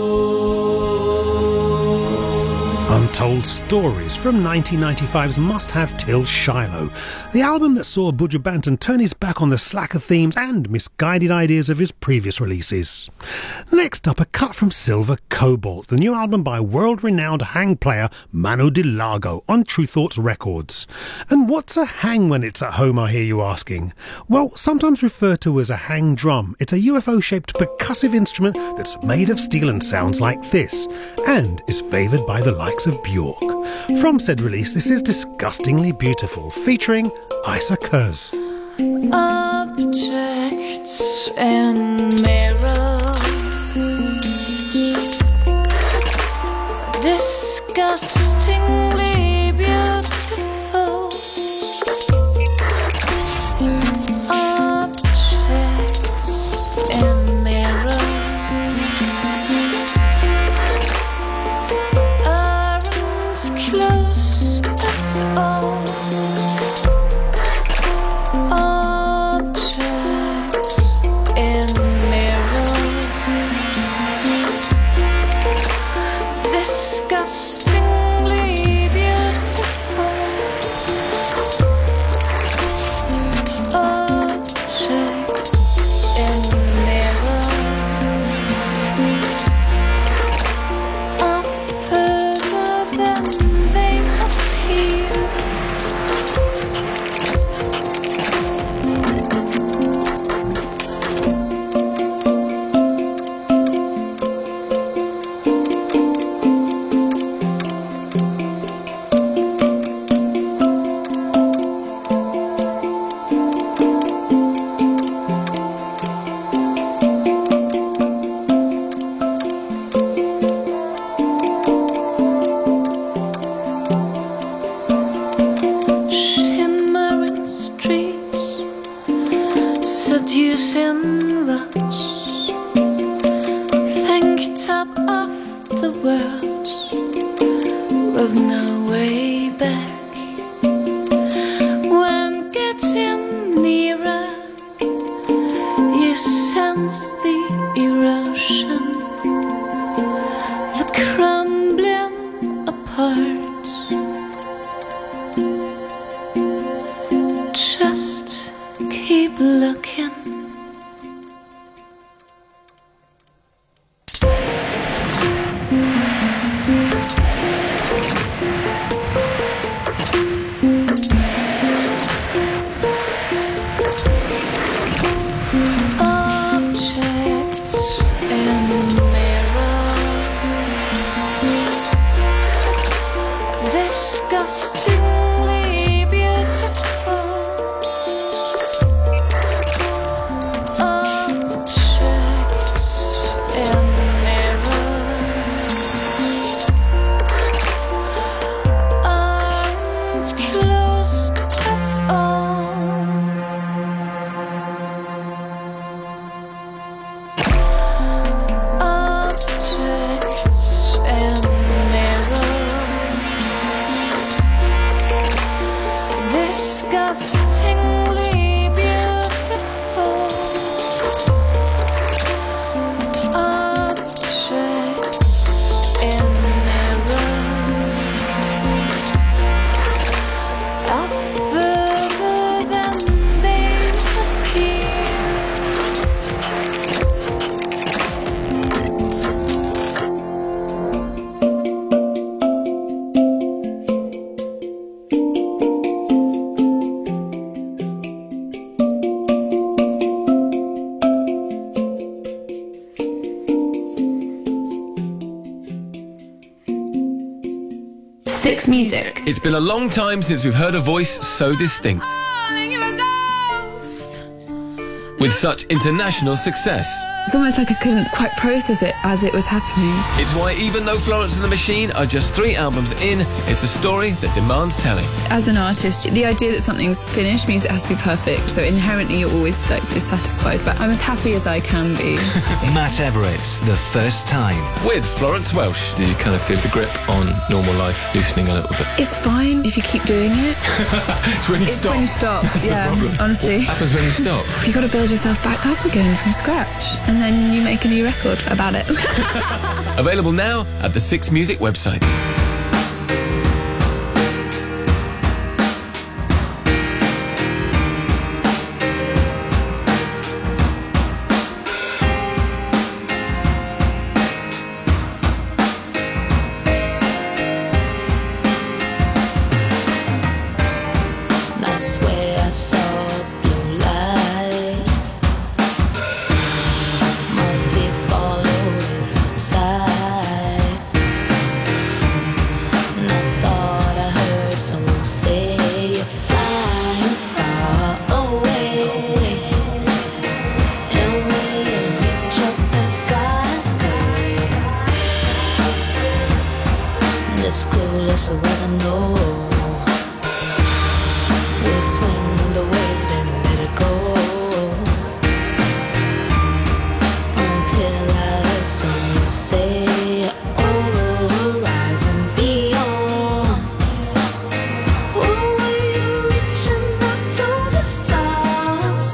Untold Stories from 1995's must-have Till Shiloh, the album that saw Buju Banton turn his back on the slacker themes and misguided ideas of his previous releases. Next up, a cut from Silver Cobalt, the new album by world-renowned hang player Manu Dilago on True Thoughts Records. And what's a hang when it's at home, I hear you asking? Well, sometimes referred to as a hang drum, it's a UFO-shaped percussive instrument that's made of steel and sounds like this, and is favoured by the likes of Bjork. From said release, this is Disgustingly Beautiful, featuring Isa Kurz. Objects in mirror, disgustingly beautiful. Objects in mirror aren't close at all. Objects in mirror, disgustingly beautiful. Objects in mirror are further than they appear. Shimmering streets, seducing rocks, think top of the world with no way back. When getting nearer, you sense the erosion, the crumbling apart. Just keep looking. Six Music. It's been a long time since we've heard a voice so distinct, with such international success. It's almost like I couldn't quite process it as it was happening. It's why even though Florence and the Machine are just 3 albums in, it's a story that demands telling. As an artist, the idea that something's finished means it has to be perfect, so inherently you're always like dissatisfied, but I'm as happy as I can be. Matt Everett's The First Time. With Florence Welsh. Did you kind of feel the grip on normal life loosening a little bit? It's fine if you keep doing it. It's when you It's stop. when you stop, That's yeah, the problem. honestly. What happens when you stop? You've got to build yourself back up again from scratch, and then you make a new record about it. Available now at the Six Music website. I swear I saw blue light. My feet followed outside, and I thought I heard someone say you're flying far away. And when you reach up the sky, this clueless weather knows. We swing the waves and let it go, until I heard someone say, oh, horizon beyond. Oh, we're reaching up to the stars.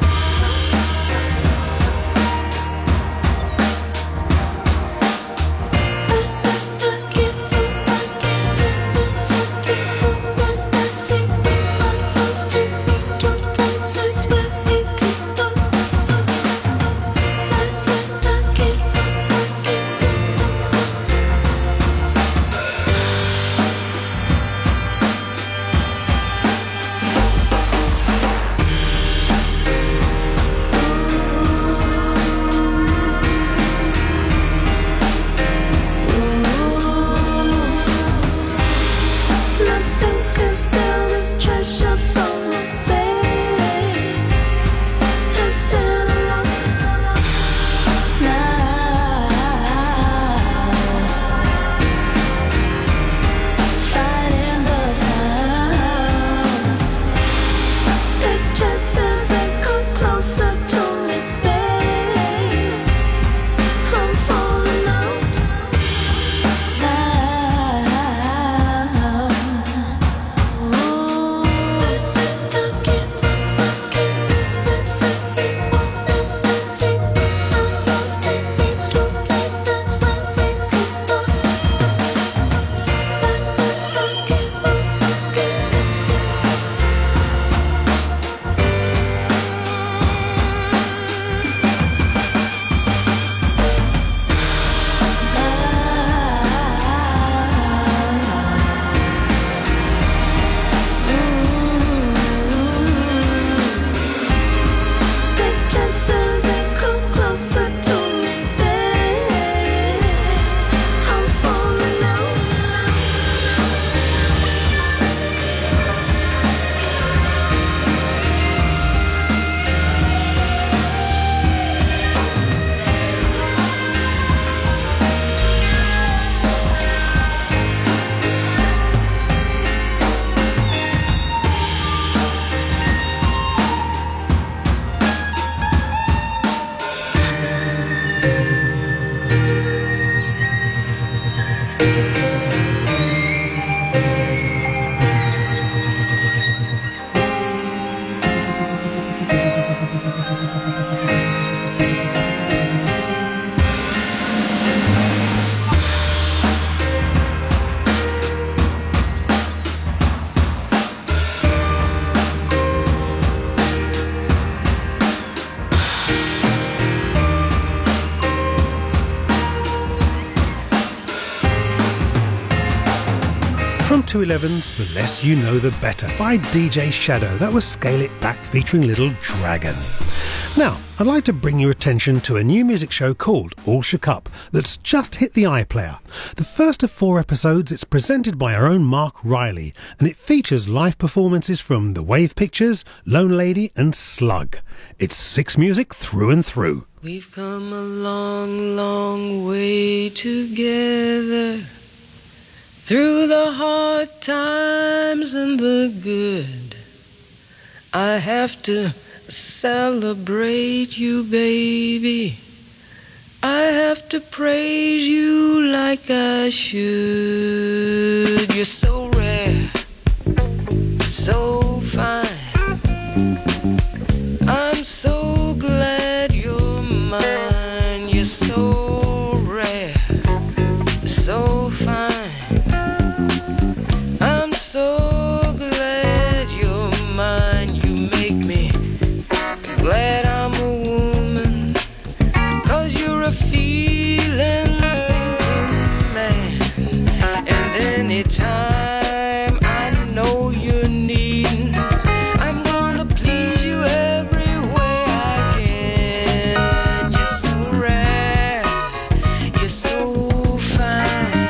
Nothing can steal this treasure from this bay. It's set along now, fighting the sounds. It just as they come closer to me, babe, I'm falling out now. Just as they come closer to me, babe, I'm falling out. From 211's The Less You Know The Better by DJ Shadow. That was Scale It Back featuring Little Dragon. Now, I'd like to bring your attention to a new music show called All Shook Up that's just hit the iPlayer. The first of 4 episodes, it's presented by our own Mark Riley, and it features live performances from The Wave Pictures, Lone Lady and Slug. It's Six music through and through. We've come a long, long way together, through the hard times and the good. I have to celebrate you, baby. I have to praise you like I should. You're so rare, so fine. I'm so glad you're mine. You're so rare, so fine. I'm so glad you're mine. You make me glad I'm a woman, 'cause you're a feeling, thinking man. And anytime I know you're needing, I'm gonna please you every way I can. You're so rare, you're so fine.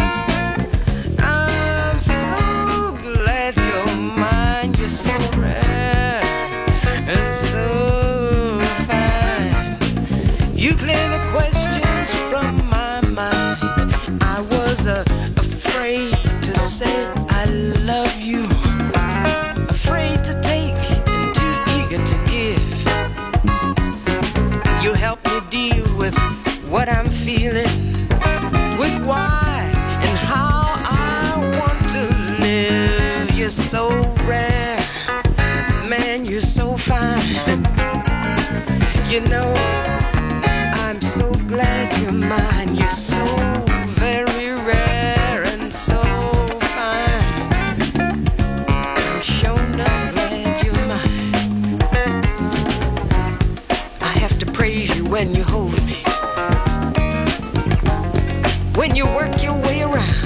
I'm so glad you're mine. You're so rare and so fine. You clear the questions from my mind. I was afraid to say I love you, afraid to take and too eager to give. You help me deal with what I'm feeling, with why and how I want to live. You're so rare, man, you're so fine. You know, I'm so glad you're mine. You're so very rare and so fine. I'm sure not glad you're mine. I have to praise you when you hold me, when you work your way around.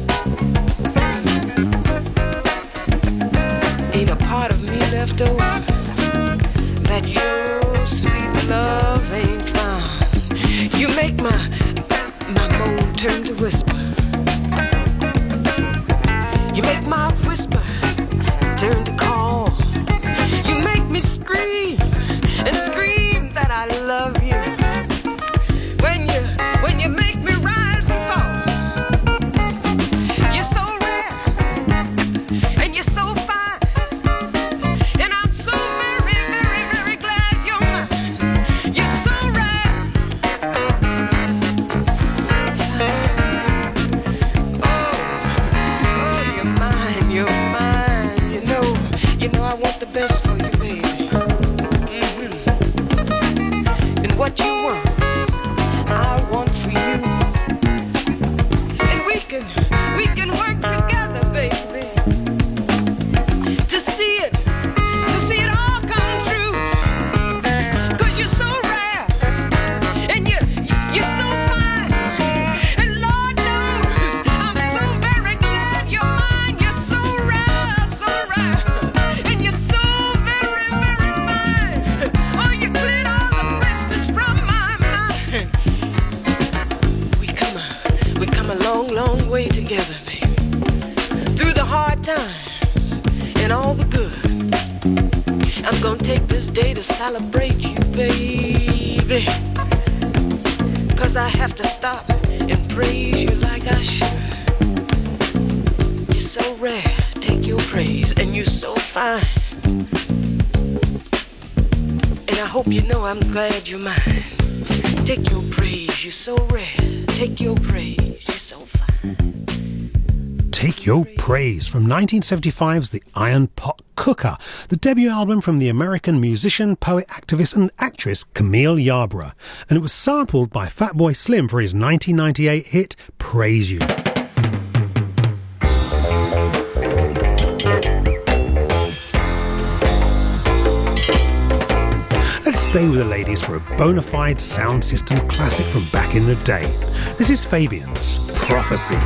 Ain't a part of me left over that your sweet love ain't found. You make my moan turn to whisper. You make my whisper turn to call. You make me scream and scream that I love you. When you make me rise and fall. You're so rare and you're so fine. And I'm so very, very, very glad you're mine. You're so rare, so fine. Oh, you're mine, you're mine. You know I want the best for you, baby. And what you want, I want for you. And we can work together, baby, to see it all come true. 'Cause you're so rare and you're so fine. And Lord knows I'm so very glad you're mine. You're so rare, and you're so very, very fine. Oh, you cleared all the questions from my mind. We come a long, long way together, baby. Through the hard times and all the good. I'm gonna take this day to celebrate you, baby. 'Cause I have to stop and praise you like I should. You're so rare, take your praise, and you're so fine. And I hope you know I'm glad you're mine. Take your praise, you're so rare. Take your praise, you're so fine. Take Your Praise from 1975's The Iron Pot Cooker, the debut album from the American musician, poet, activist and actress Camille Yarborough. And it was sampled by Fatboy Slim for his 1998 hit Praise You. Let's stay with the ladies for a bona fide sound system classic from back in the day. This is Fabian's Prophecy.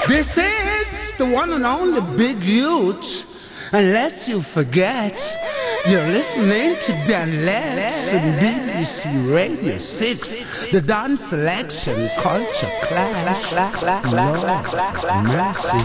This is the one and only Big Youth. Unless you forget, you're listening to Dan Letts on BBC Radio 6, the dance selection culture clash. Lord mercy.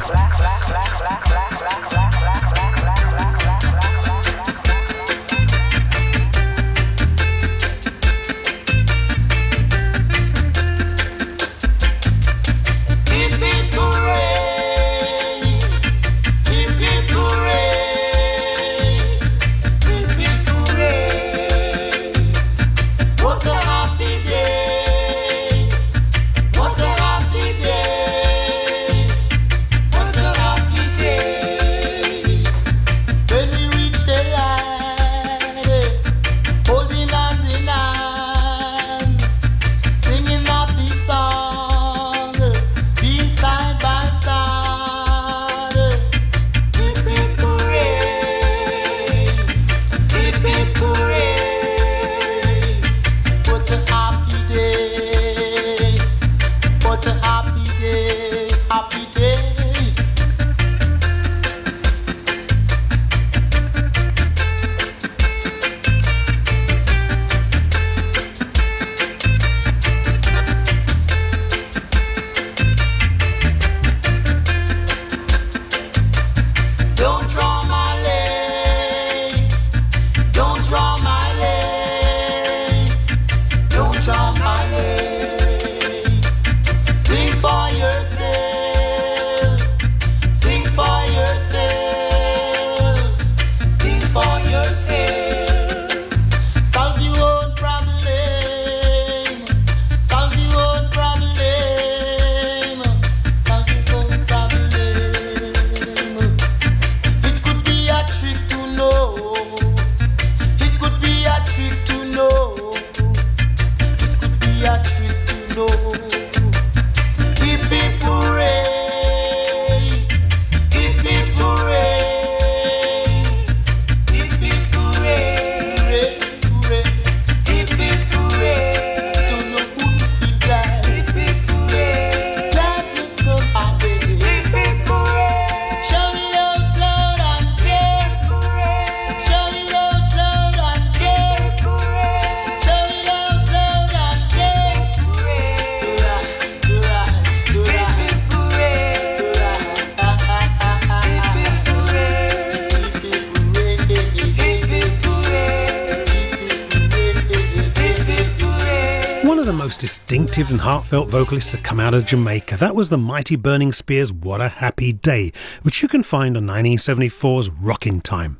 Distinctive and heartfelt vocalist to come out of Jamaica. That was the mighty Burning Spears' What a Happy Day, which you can find on 1974's Rockin' Time.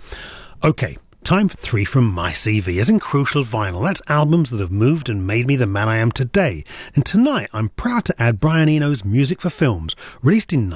Okay, time for 3 from my CV, as in Crucial Vinyl. That's albums that have moved and made me the man I am today. And tonight I'm proud to add Brian Eno's Music for Films, released in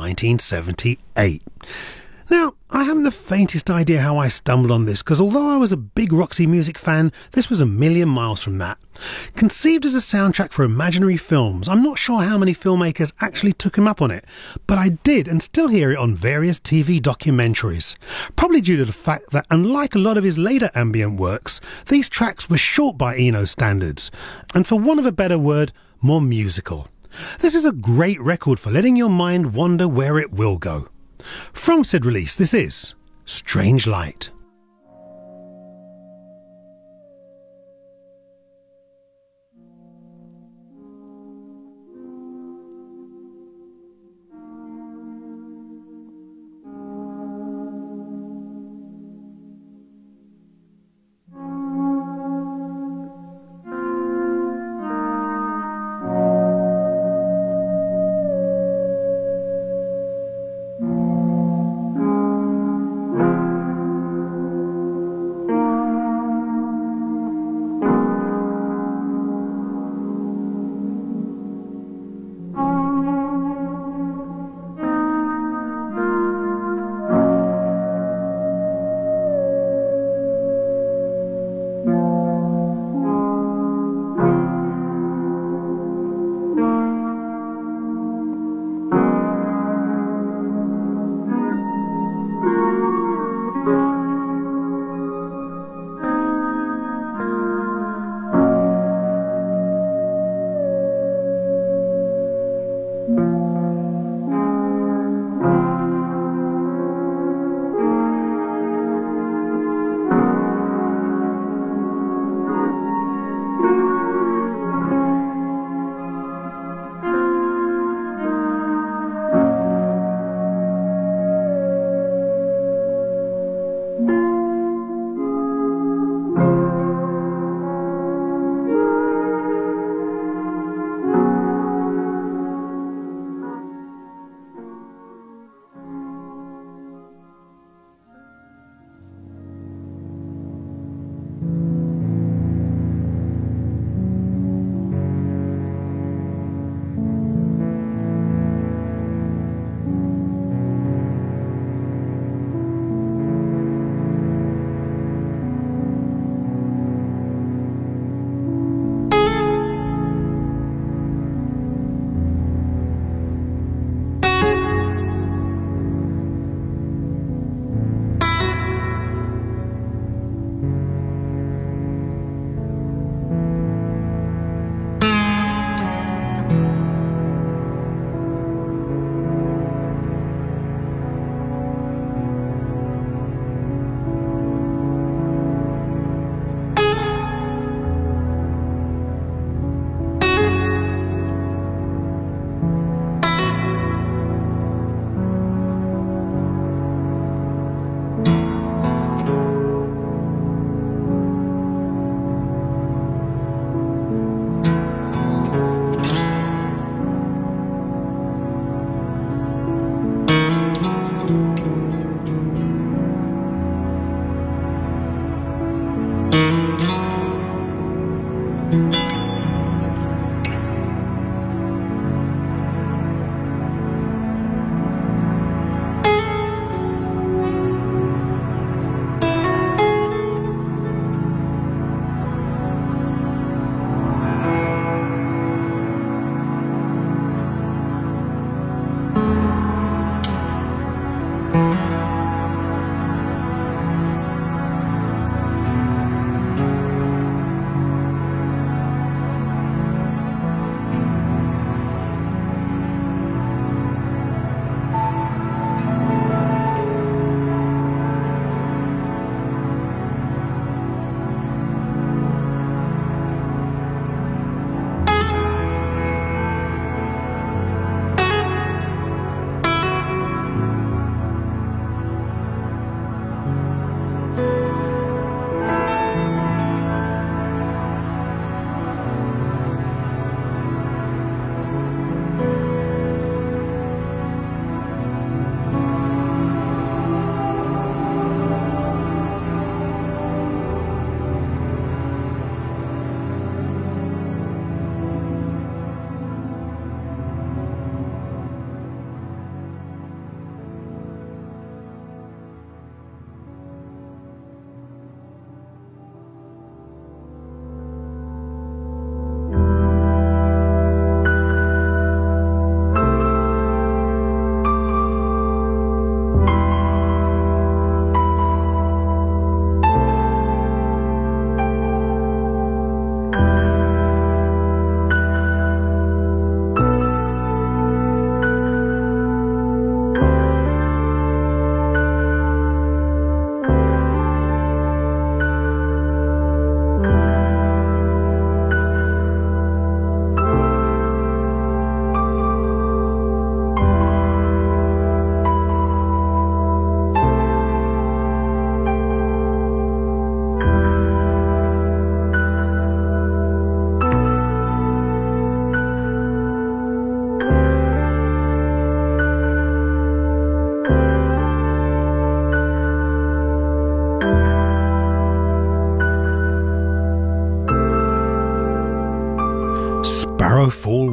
1978. Now, I haven't the faintest idea how I stumbled on this, because although I was a big Roxy Music fan, this was a million miles from that. Conceived as a soundtrack for imaginary films, I'm not sure how many filmmakers actually took him up on it, but I did and still hear it on various TV documentaries. Probably due to the fact that, unlike a lot of his later ambient works, these tracks were short by Eno standards, and for want of a better word, more musical. This is a great record for letting your mind wander where it will go. From said release, this is Strange Light.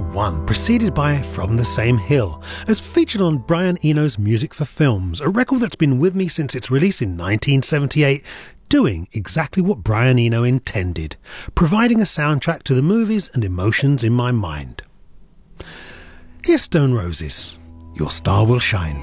One, preceded by From the Same Hill, as featured on Brian Eno's Music for Films, a record that's been with me since its release in 1978, doing exactly what Brian Eno intended, providing a soundtrack to the movies and emotions in my mind. Here's Stone Roses, Your Star Will Shine.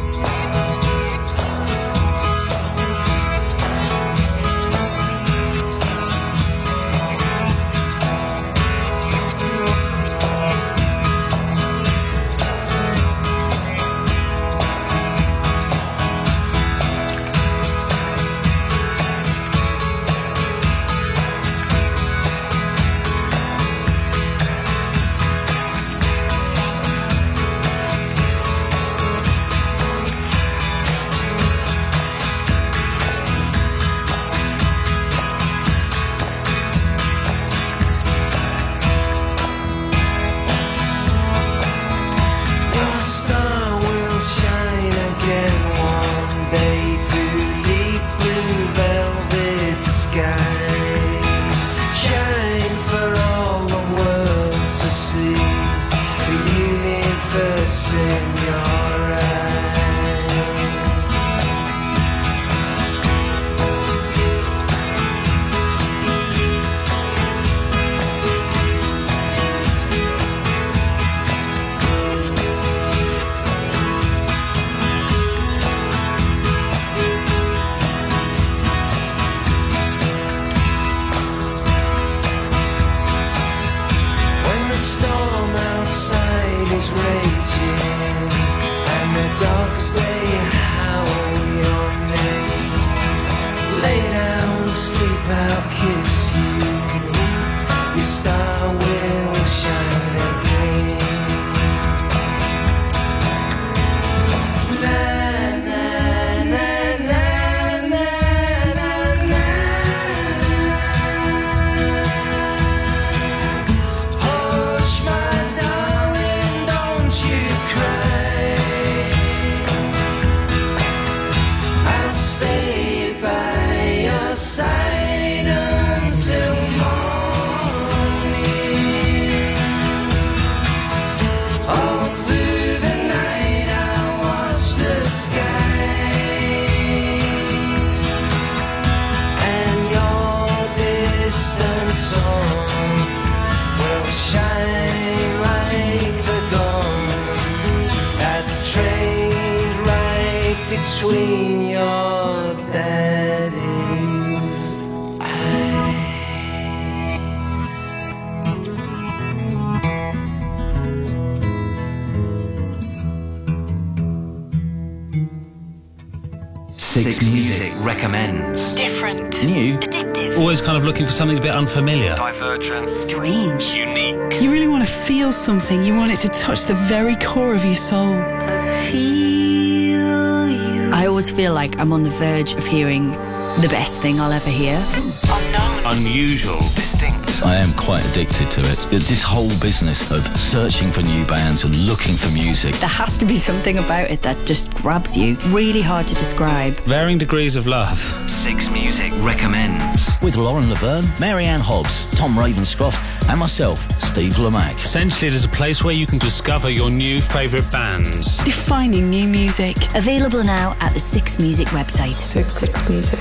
Between your daddy's Six Music recommends. Different. New. Addictive. Always kind of looking for something a bit unfamiliar. Divergent. Strange. Unique. You really want to feel something. You want it to touch the very core of your soul. I always feel like I'm on the verge of hearing the best thing I'll ever hear. Unusual. Distinct. I am quite addicted to it. It's this whole business of searching for new bands and looking for music. There has to be something about it that just grabs you. Really hard to describe. Varying degrees of love. Six Music recommends. With Lauren Laverne, Marianne Hobbs, Tom Ravenscroft, and myself, Steve Lamack. Essentially, it is a place where you can discover your new favourite bands. Defining new music. Available now at the Six Music website. Six Music.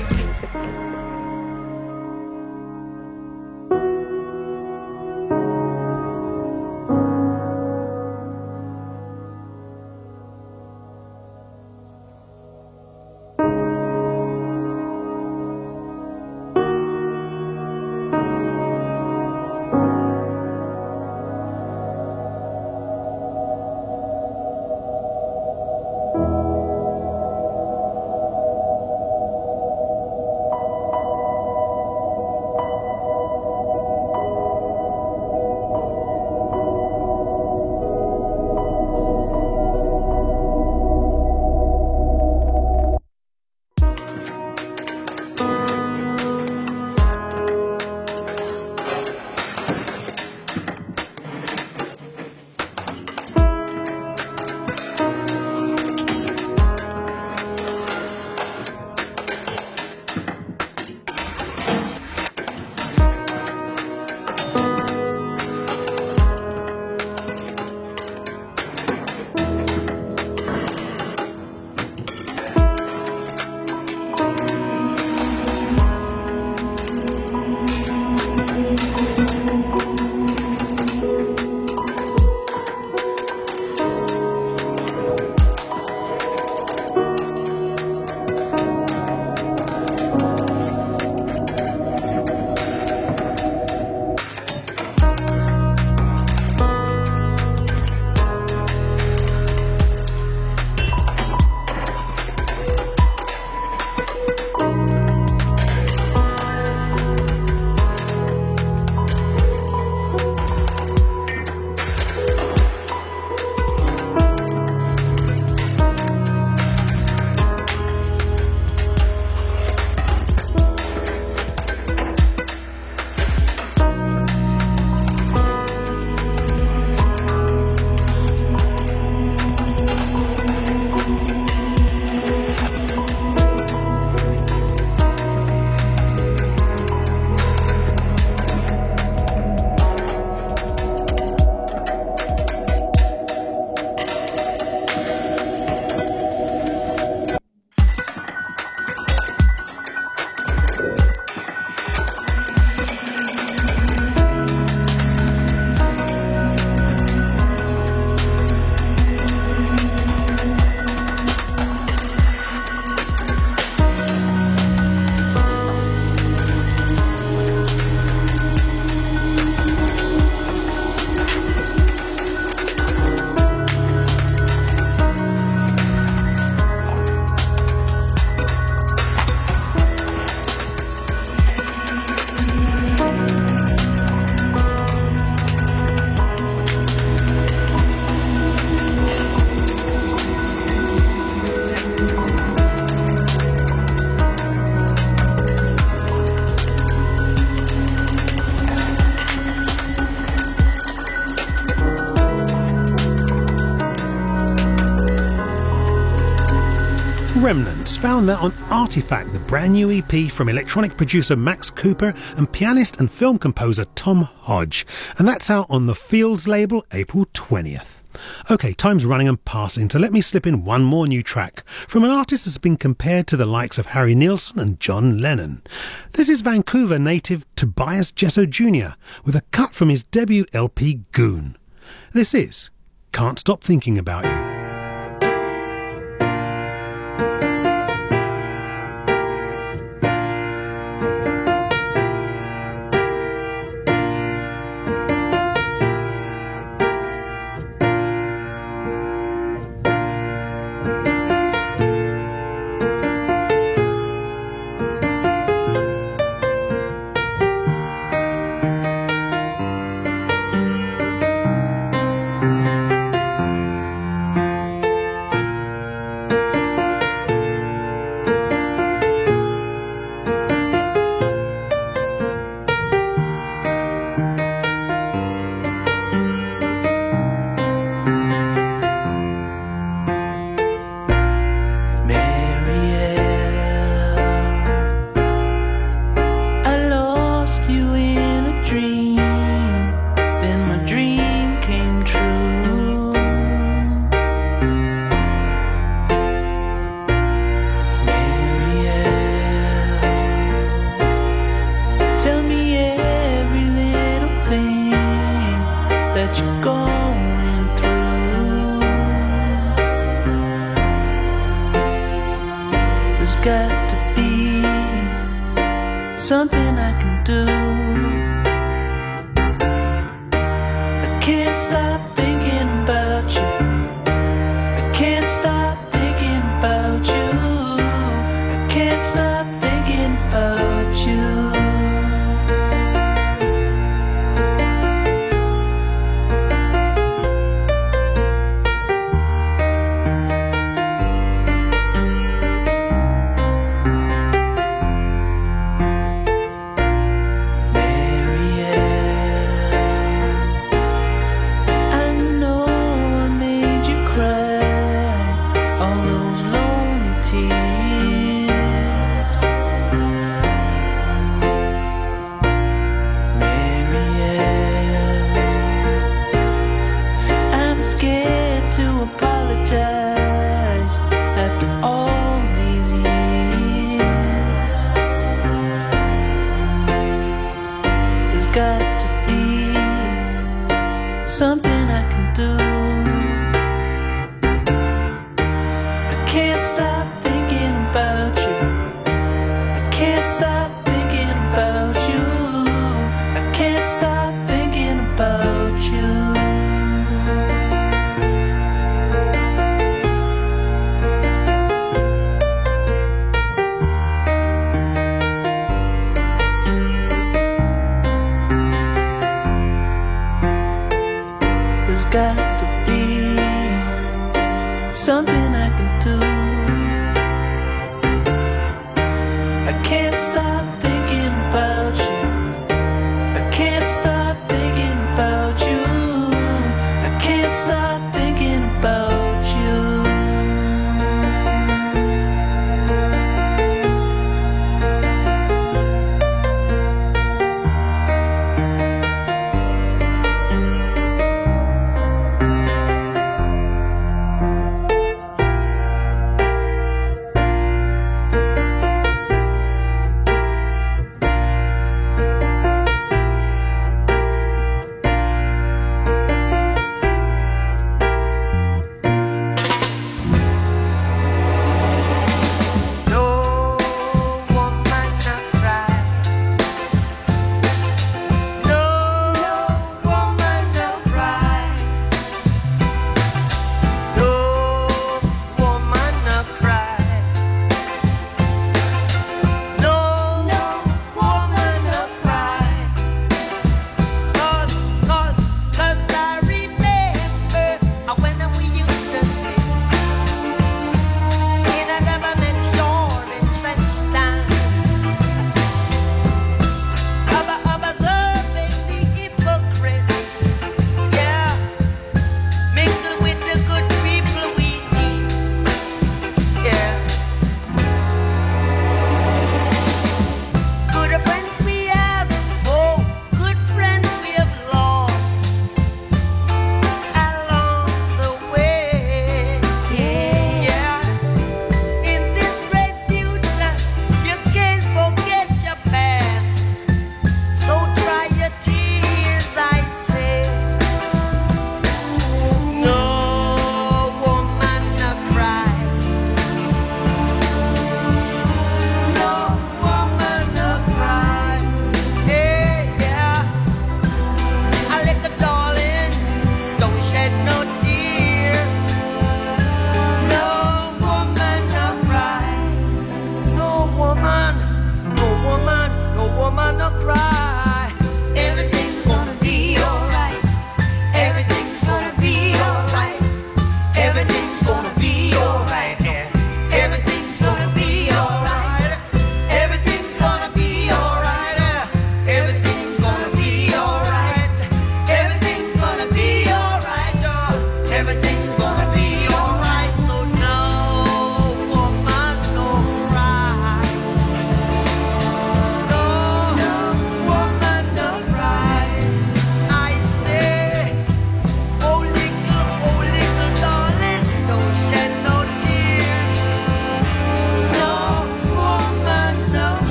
Remnants, found that on Artifact, the brand new EP from electronic producer Max Cooper and pianist and film composer Tom Hodge. And that's out on the Fields label April 20th. OK, time's running and passing, so let me slip in one more new track from an artist that's been compared to the likes of Harry Nilsson and John Lennon. This is Vancouver native Tobias Jesso Jr. with a cut from his debut LP Goon. This is Can't Stop Thinking About You.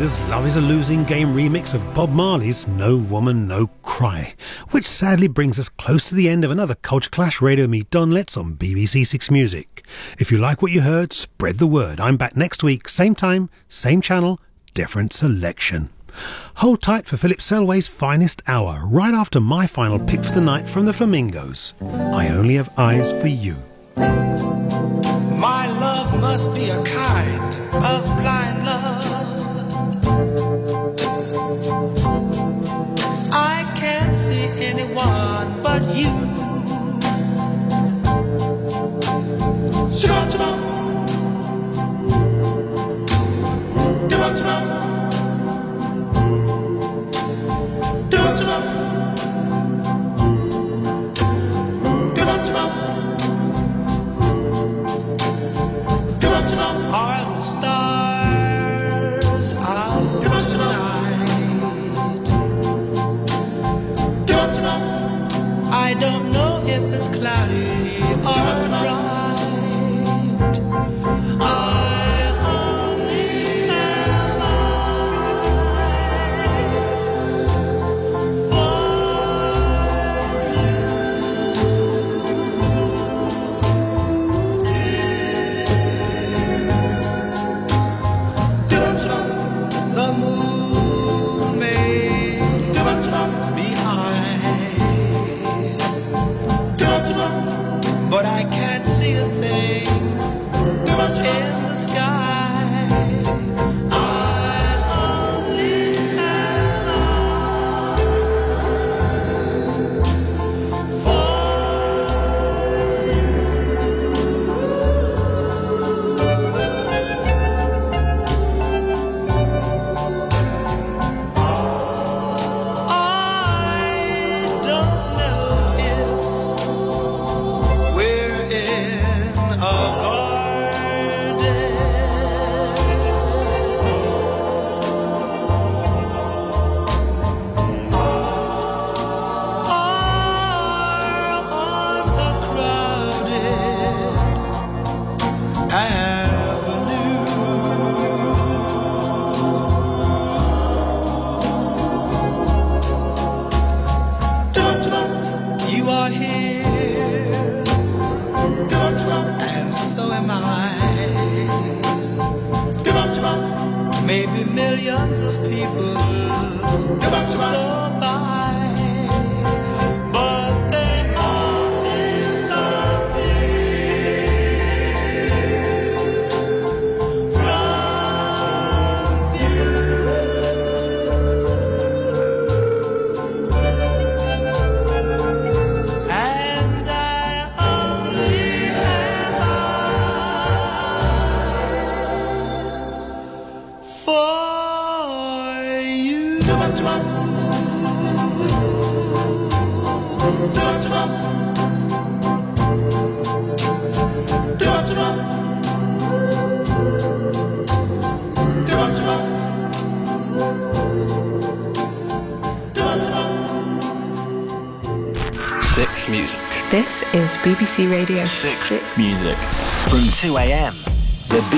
Carpenter's Love is a Losing Game remix of Bob Marley's No Woman, No Cry, which sadly brings us close to the end of another Culture Clash Radio Meet Don Letts on BBC Six Music. If you like what you heard, spread the word. I'm back next week, same time, same channel, different selection. Hold tight for Philip Selway's Finest Hour, right after my final pick for the night from the Flamingos. I Only Have Eyes for You. My love must be a kind of blind love. I can't see anyone but you. Shabbat, shabbat. Shabbat, shabbat. Shabbat, shabbat. Shabbat, shabbat. Are the stars out tonight? I don't know if it's cloudy or bright. I only have eyes for the moon may be high, but I can't see a thing in the sky. I only have eyes for you are here, and so am I. Maybe millions of people go by, but they all disappear from view. And I only have eyes for you. Six Music. This is BBC Radio 6 Music. From 2 a.m. The